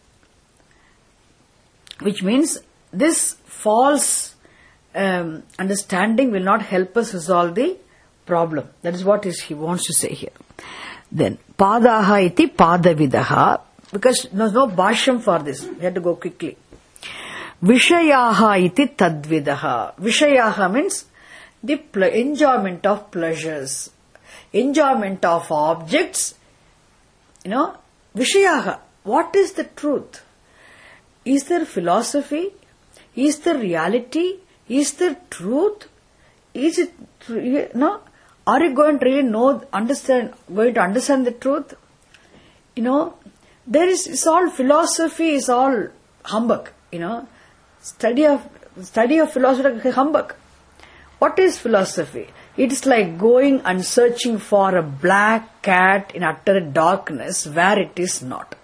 Which means this false um, understanding will not help us resolve the problem. That is what is he wants to say here. Then, padaha iti padavidaha, because there is no bhashyam for this. We have to go quickly. Vishayaha iti tadvidaha. Vishayaha means the ple- enjoyment of pleasures, enjoyment of objects. You know, Vishayaha. What is the truth? Is there philosophy? Is there reality? Is there truth? Is it, no? Are you going to really know, understand, going to understand the truth? You know, There is, it's all philosophy is all humbug, you know. Study of, study of philosophy is humbug. What is philosophy? It is like going and searching for a black cat in utter darkness where it is not.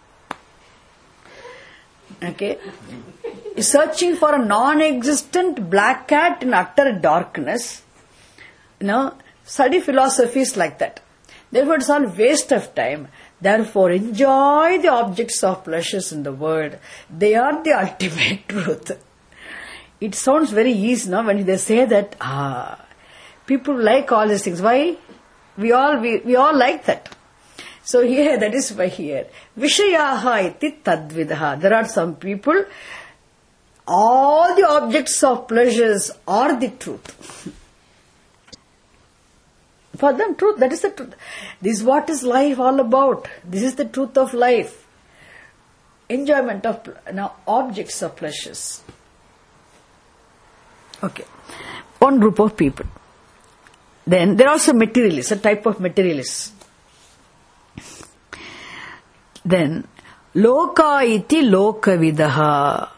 Okay? Searching for a non-existent black cat in utter darkness. You know, study philosophy is like that. Therefore, it's all waste of time. Therefore, enjoy the objects of pleasures in the world. They are the ultimate truth. It sounds very easy, no? When they say that, ah, people like all these things. Why? We all, we, we all like that. So here, that is why here. Vishayaha iti tadvidaha. There are some people, all the objects of pleasures are the truth. For them, truth, that is the truth. This is what is life all about. This is the truth of life. Enjoyment of, now, objects of pleasures. Okay. One group of people. Then there are also materialists, a type of materialists. Then, loka iti lokavidaha.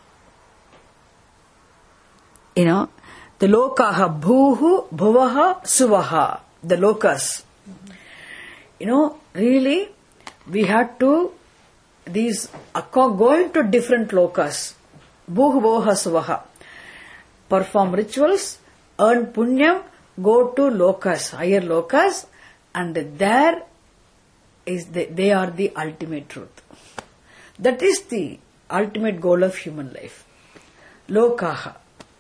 You know, the lokaha bhuhu, bhuvaha, suvaha. The lokas. You know, really, we had to, these, going to different lokas. Bhuhu, bhuvaha, suvaha. Perform rituals, earn punyam, go to lokas, higher lokas, and there is the, they are the ultimate truth. That is the ultimate goal of human life. Lokaha.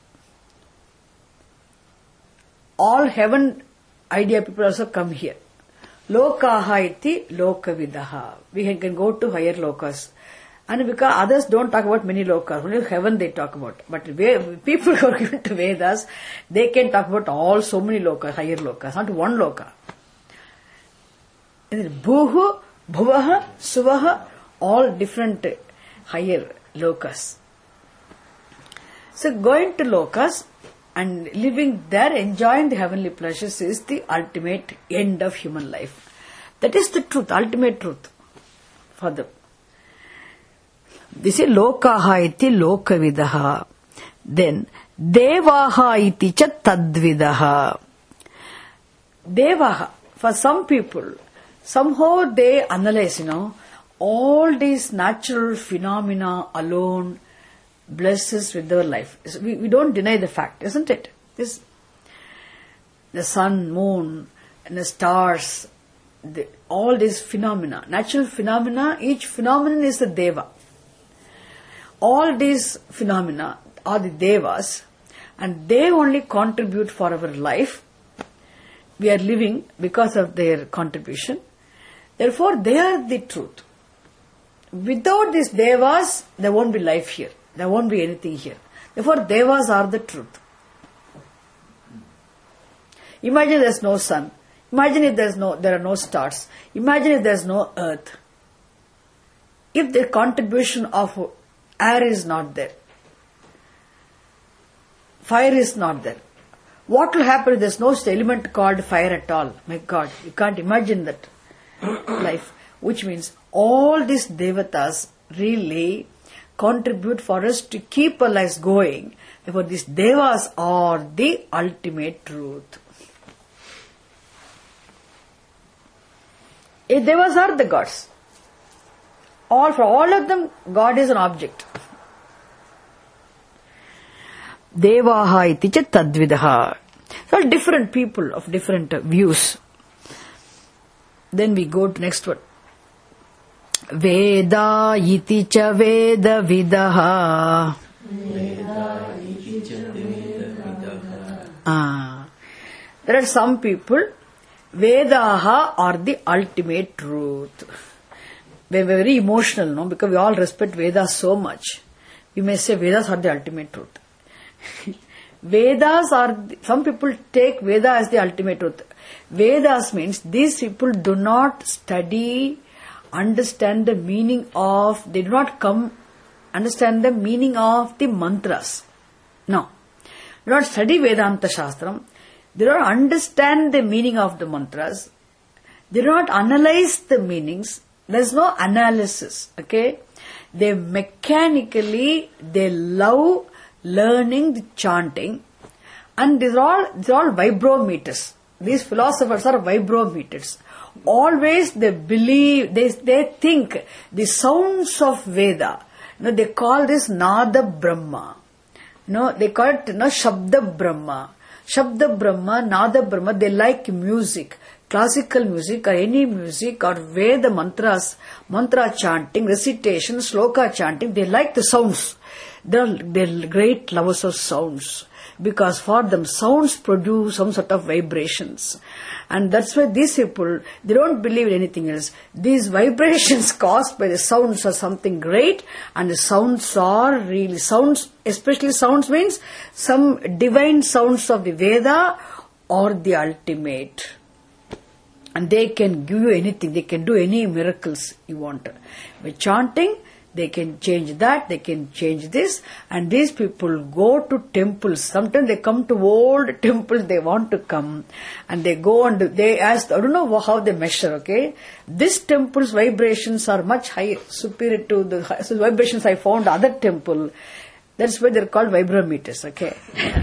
All heaven idea people also come here. Lokaha iti lokavidaha. We can go to higher lokas. And because others don't talk about many lokas, only heaven they talk about. But people who are given to Vedas, they can talk about all so many lokas, higher lokas, not one loka. Bhuhu, bhuvaha, suvaha, all different higher lokas. So going to lokas and living there, enjoying the heavenly pleasures is the ultimate end of human life. That is the truth, ultimate truth for them. This is lokaha iti lokavidaha. Then devaha iti cha tadvidaha. Devaha, for some people, somehow they analyze, you know, all these natural phenomena alone blesses with their life. We, we don't deny the fact, isn't it? This, the sun, moon, and the stars, the, all these phenomena, natural phenomena, each phenomenon is a deva. All these phenomena are the devas, and they only contribute for our life. We are living because of their contribution. Therefore, they are the truth. Without these devas, there won't be life here. There won't be anything here. Therefore, devas are the truth. Imagine there's no sun. Imagine if there's no, there are no stars. Imagine if there's no earth. If the contribution of air is not there, fire is not there, what will happen if there's no element called fire at all? My God, you can't imagine that life. Which means all these devatas really contribute for us to keep our lives going. Therefore, these devas are the ultimate truth. If devas are the gods. All for all of them, God is an object. Devaha iti cha tadvidaha. So different people of different views. Then we go to next one. Veda iti cha veda vidaha. Ah. There are some people, Vedaha are the ultimate truth. We are very emotional, no? Because we all respect Vedas so much. We may say Vedas are the ultimate truth. Vedas are, the, some people take Veda as the ultimate truth. Vedas means these people do not study, understand the meaning of, they do not come, understand the meaning of the mantras. No. They do not study Vedanta Shastram. They do not understand the meaning of the mantras. They do not analyze the meanings. There's no analysis, okay? They mechanically, they love learning the chanting, and these are all, these are all vibrometers. These philosophers are vibrometers. Always they believe, they, they think the sounds of Veda, you know, they call this Nada Brahma. You know, they call it, you know, Shabda Brahma. Shabda Brahma, Nada Brahma, they like music. Classical music or any music or Veda mantras, mantra chanting, recitation, sloka chanting, they like the sounds. They're, they're great lovers of sounds. Because for them, sounds produce some sort of vibrations. And that's why these people, they don't believe in anything else. These vibrations caused by the sounds are something great, and the sounds are really sounds, especially sounds means some divine sounds of the Veda or the ultimate. And they can give you anything, they can do any miracles you want. By chanting, they can change that, they can change this, and these people go to temples. Sometimes they come to old temples, they want to come, and they go and they ask, I don't know how they measure, okay? This temple's vibrations are much higher, superior to the vibrations I found other temple. That's why they're called vibrometers, okay?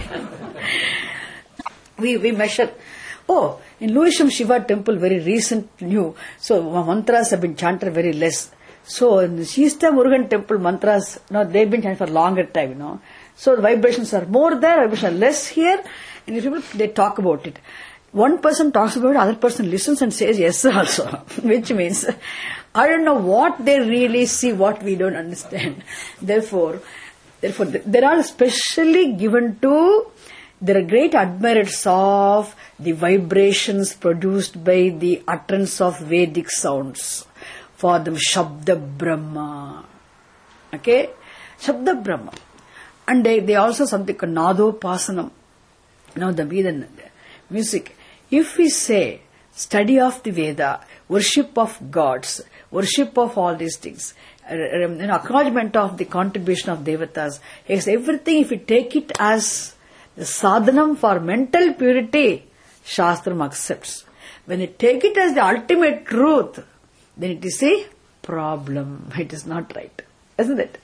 we, we measure. Oh, in Lewisham Shiva temple, very recent new, so mantras have been chanted very less. So in the Shista Murugan temple mantras, you know, they've been chanted for longer time, you know. So the vibrations are more there, vibrations are less here, and if people, they talk about it. One person talks about it, other person listens and says yes also, which means, I don't know what they really see, what we don't understand. Therefore, therefore, they are specially given to, there are great admirers of the vibrations produced by the utterance of Vedic sounds. For them, Shabda Brahma. Okay? Shabda Brahma. And they, they also something called Nadopasanam. Now the Veda music. If we say study of the Veda, worship of gods, worship of all these things, you know, acknowledgement of the contribution of Devatas, yes, everything, if we take it as the sadhanam for mental purity, Shastram accepts. When you take it as the ultimate truth, then it is a problem. It is not right. Isn't it?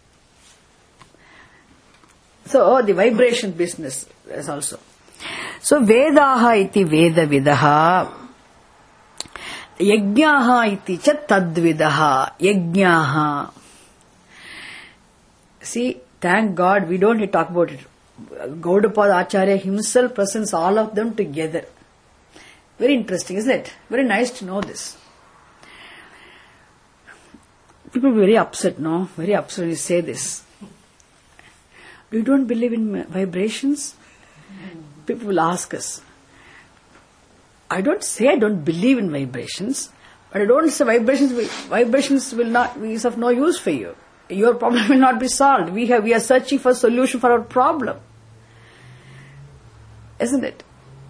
So, the vibration business is also. So, Vedaha iti Veda Vidaha, Yajnaha iti cha Tadvidaha, Yajnaha. See, thank God we don't talk about it. Gaudapada Acharya himself presents all of them together. Very interesting, isn't it? Very nice to know this. People are very upset, no? Very upset when you say this. You don't believe in vibrations? People will ask us. I don't say I don't believe in vibrations, but I don't say vibrations will, vibrations will not is of no use for you. Your problem will not be solved. We have we are searching for a solution for our problem. Isn't it?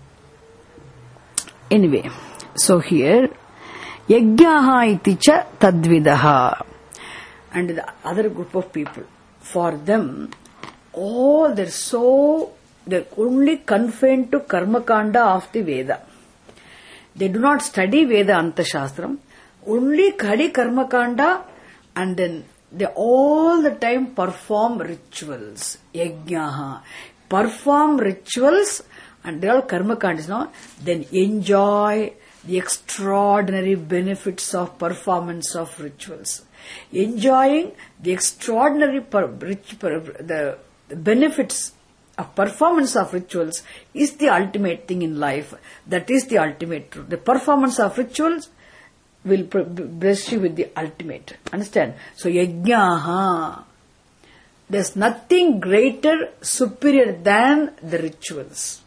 Anyway, so here, Yajnaha iti cha Tadvidaha. And the other group of people, for them, oh, they're so, they're only confined to Karmakanda of the Veda. They do not study Veda Anta Shastram, only Kadi Karmakanda, and then they all the time perform rituals. Yajnaha. Perform rituals, and they're all Karmakandas, no? Then enjoy the extraordinary benefits of performance of rituals. Enjoying the extraordinary per, rich, per, the, the benefits of performance of rituals is the ultimate thing in life. That is the ultimate truth. The performance of rituals will bless you with the ultimate. Understand? So, yajnaha. There's nothing greater, superior than the rituals.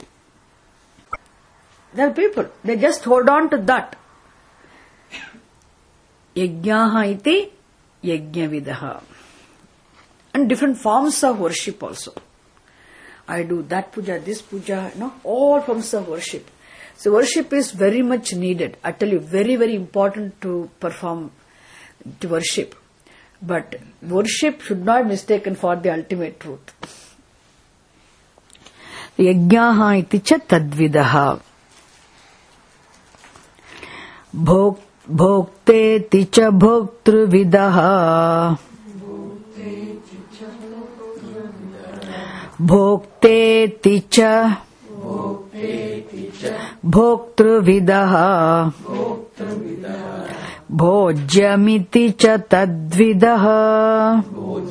There are people, they just hold on to that. Yajnaha iti yajnavidaha. And different forms of worship also. I do that puja, this puja, no, all forms of worship. So worship is very much needed. I tell you, very, very important to perform, to worship. But worship should not be mistaken for the ultimate truth. Yajnaha iti cha tadvidaha. Bhok Bhokteti cha bhoktruvidaha. Bhokteti cha bhoktruvidaha. Bhojyamiti cha tadvidaha.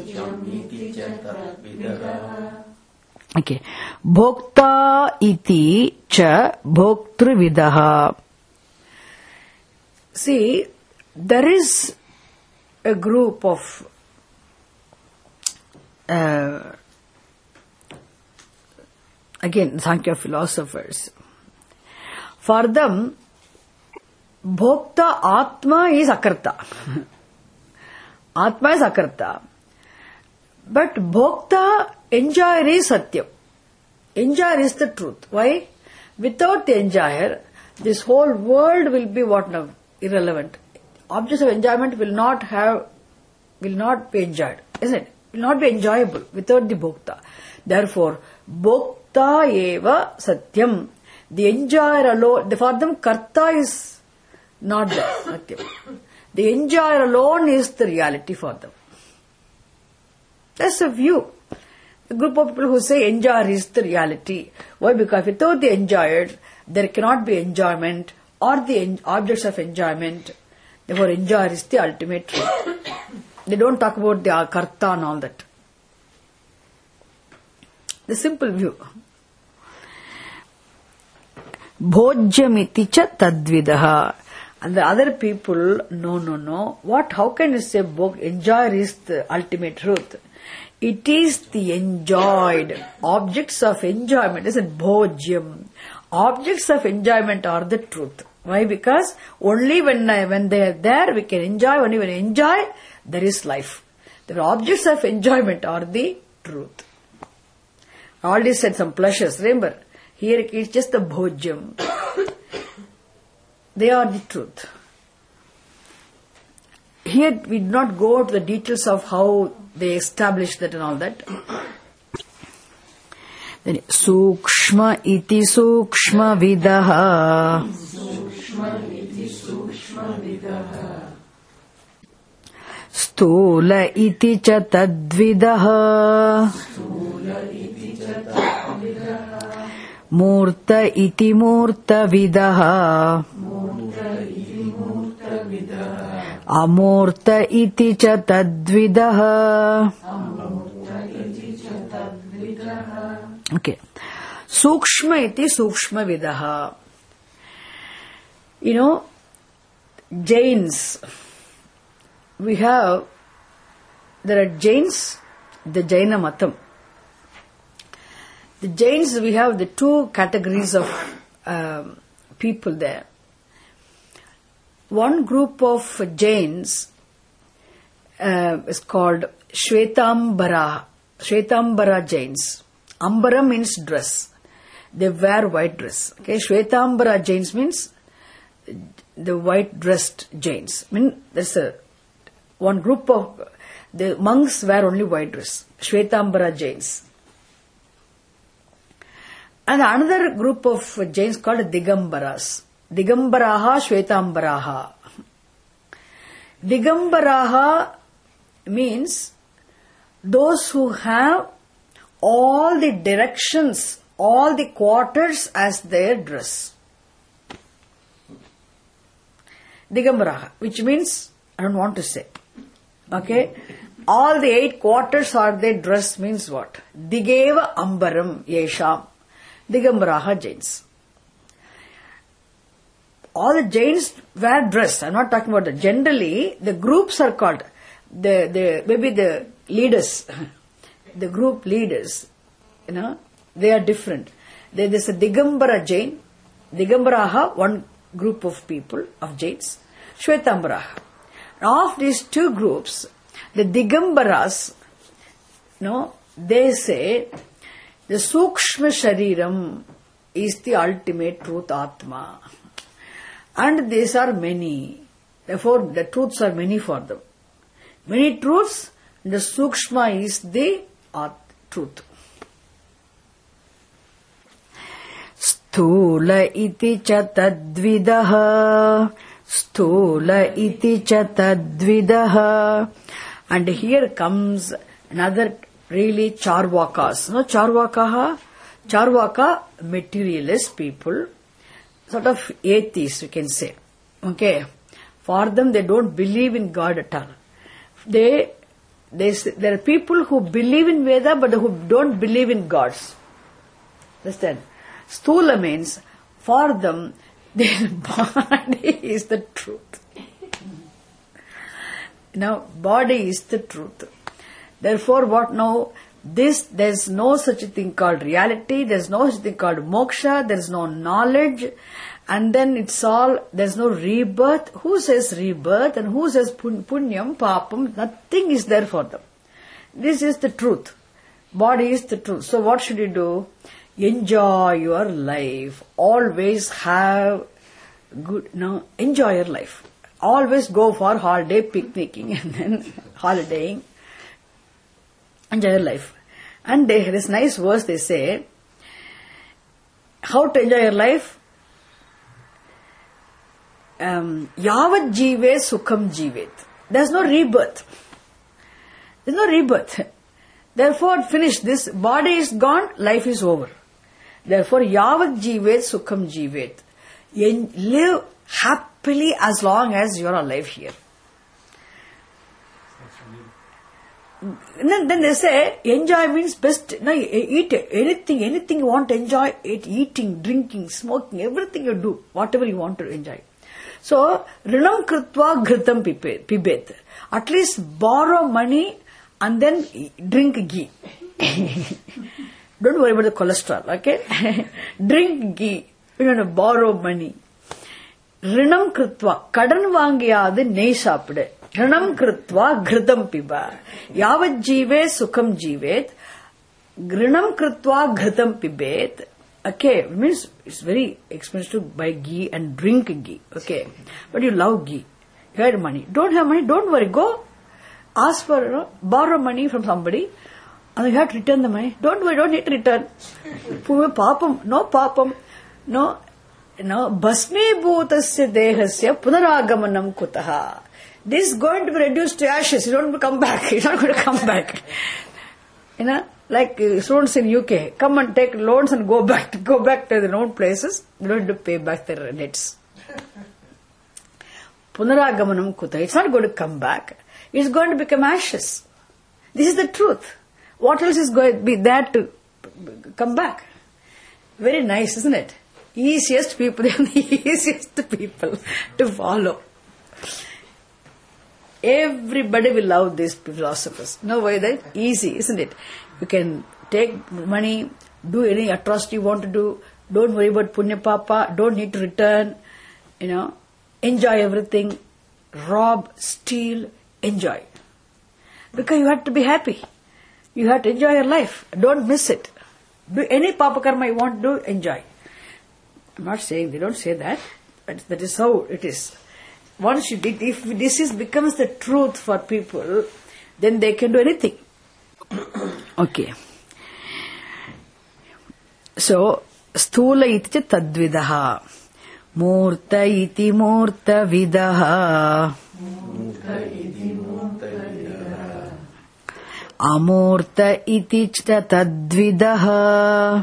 Okay. Bhokta iti cha bhoktruvidaha. See, there is a group of uh, again Sankhya philosophers. For them, Bhokta Atma is Akarta. Atma is Akarta. But Bhokta, enjoyer is Satyam. Enjoyer is the truth. Why? Without the enjoyer, this whole world will be what now? Irrelevant. Objects of enjoyment will not have, will not be enjoyed, isn't it? Will not be enjoyable without the Bhokta. Therefore, Bhokta eva Satyam. The enjoyer alone, for them, Karta is not there, Satyam. The enjoyer alone is the reality for them. That's a view. A group of people who say enjoyer is the reality. Why? Because without the enjoyer, there cannot be enjoyment or the en- objects of enjoyment. Therefore, enjoyer is the ultimate truth. They don't talk about the karta and all that. The simple view. Bhojyamiti cha tadvidaha. And the other people, no, no, no. What? How can you say enjoyer is the ultimate truth? It is the enjoyed. Objects of enjoyment. Isn't bhojyam. Objects of enjoyment are the truth. Why? Because only when I, when they are there, we can enjoy. Only when we enjoy, there is life. The objects of enjoyment are the truth. I already said some pleasures. Remember, here it is just the bhojyam. They are the truth. Here we do not go to the details of how they establish that and all that. Then sukshma iti sukshma vidaha. Stula iti cha tadvidaha. Murta iti murta vidaha. Amurta iti cha tadvidaha. Okay. Sukshma iti sukshma vidaha. You know, Jains, we have, there are Jains, the Jaina Matam. The Jains, we have the two categories of um, people there. One group of Jains uh, is called Shvetambara, Shvetambara Jains. Ambara means dress. They wear white dress. Okay, Shvetambara Jains means the white dressed Jains. I mean, there's a one group of the monks wear only white dress. Shvetambara Jains. And another group of Jains called Digambaras. Digambaraha, Shvetambaraha. Digambaraha means those who have all the directions, all the quarters as their dress. Digambaraha, which means, I don't want to say. Okay? All the eight quarters are their dress means what? Digeva ambaram yesham. Digambaraha Jains. All the Jains wear dress. I'm not talking about that. Generally, the groups are called, the, the, maybe the leaders, the group leaders, you know, they are different. There is a Digambara Jain, Digambaraha, one group of people, of Jains, Shvetambaraha. Of these two groups, the Digambaras, you know, they say, the Sukshma Shariram is the ultimate truth, Atma. And these are many. Therefore, the truths are many for them. Many truths, the Sukshma is the uh, truth. Sthula iti cha tadvidaha. Stula iti cha tadvidaha. And here comes another really charvakas. No, charvakaha, charvaka, materialist people, sort of atheists, you can say. Okay. For them, they don't believe in God at all. They, they, there are people who believe in Veda, but who don't believe in gods. Understand? Stula means, for them, their body is the truth. Now, body is the truth. Therefore, what now? This, there's no such a thing called reality, there's no such a thing called moksha, there's no knowledge, and then it's all, there's no rebirth. Who says rebirth and who says punyam, papam? Nothing is there for them. This is the truth. Body is the truth. So what should you do? Enjoy your life. Always have good, no, enjoy your life. Always go for holiday, picnicking and then holidaying. Enjoy your life. And they, this nice verse they say, how to enjoy your life? Um, Yavat jive sukham jivet. There's no rebirth. There's no rebirth. Therefore, finish. This body is gone, life is over. Therefore, yavat jivet sukham jivet. Live happily as long as you are alive here. Then they say, enjoy means best. No, eat anything, anything you want to enjoy, eat, eating, drinking, smoking, everything you do, whatever you want to enjoy. So, rinam kritva ghritam pibet. At least borrow money and then drink ghee. Don't worry about the cholesterol, okay? Drink ghee. You want to borrow money. Rinam kritva. Kadan vangiyadu nei saapide. Rinam kritva ghritam piba. Yavat jive sukham jivet. Rinam kritva ghritam pibet. Okay, means it's very expensive to buy ghee and drink ghee. Okay, but you love ghee. You had money. Don't have money, don't worry. Go ask for, you know, borrow money from somebody and you have to return the money. Don't worry, don't need to return. Papam, no papam, no, no. Bhasme bhutasya dehasya punaragamanam kutaha. This is going to be reduced to ashes. You don't come back. You're not going to come back. You know, like uh, students in U K, come and take loans and go back to, go back to their own places. You don't have to pay back their debts. Punaragamanam kuta. It's not going to come back. It's going to become ashes. This is the truth. What else is going to be there to come back? Very nice, isn't it? Easiest people, the easiest people to follow. Everybody will love these philosophers. No way that easy, isn't it? You can take money, do any atrocity you want to do, don't worry about punya papa, don't need to return, you know, enjoy everything, rob, steal, enjoy. Because you have to be happy. You have to enjoy your life. Don't miss it. Do any papa karma you want to do, enjoy. I'm not saying, they don't say that, but that is how it is. Once you did, if this is becomes the truth for people, then they can do anything. Okay. So, stula iti tadvidaha. Murta iti murta vidaha. Amurta iti cha tadvidaha.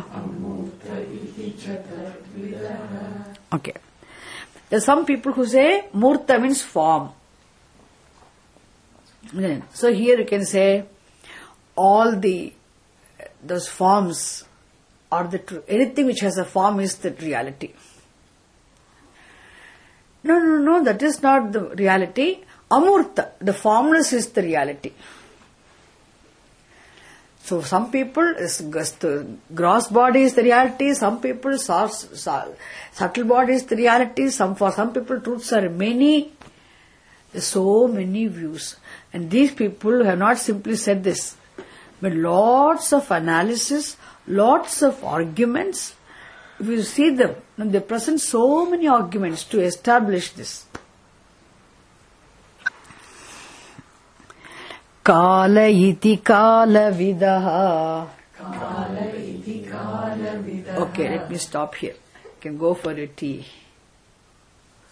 Okay. There are some people who say murta means form. So here you can say all the those forms are the truth. Anything which has a form is the reality. No, no, no, that is not the reality. Amurta, the formless is the reality. So some people, is the gross body is the reality, some people, subtle body is the reality, some for some people truths are many. There are so many views. And these people have not simply said this, but lots of analysis, lots of arguments. If you see them, they present so many arguments to establish this. Kala iti kala vidaha. Kala iti kala vidaha. Okay, let me stop here. You can go for a tea.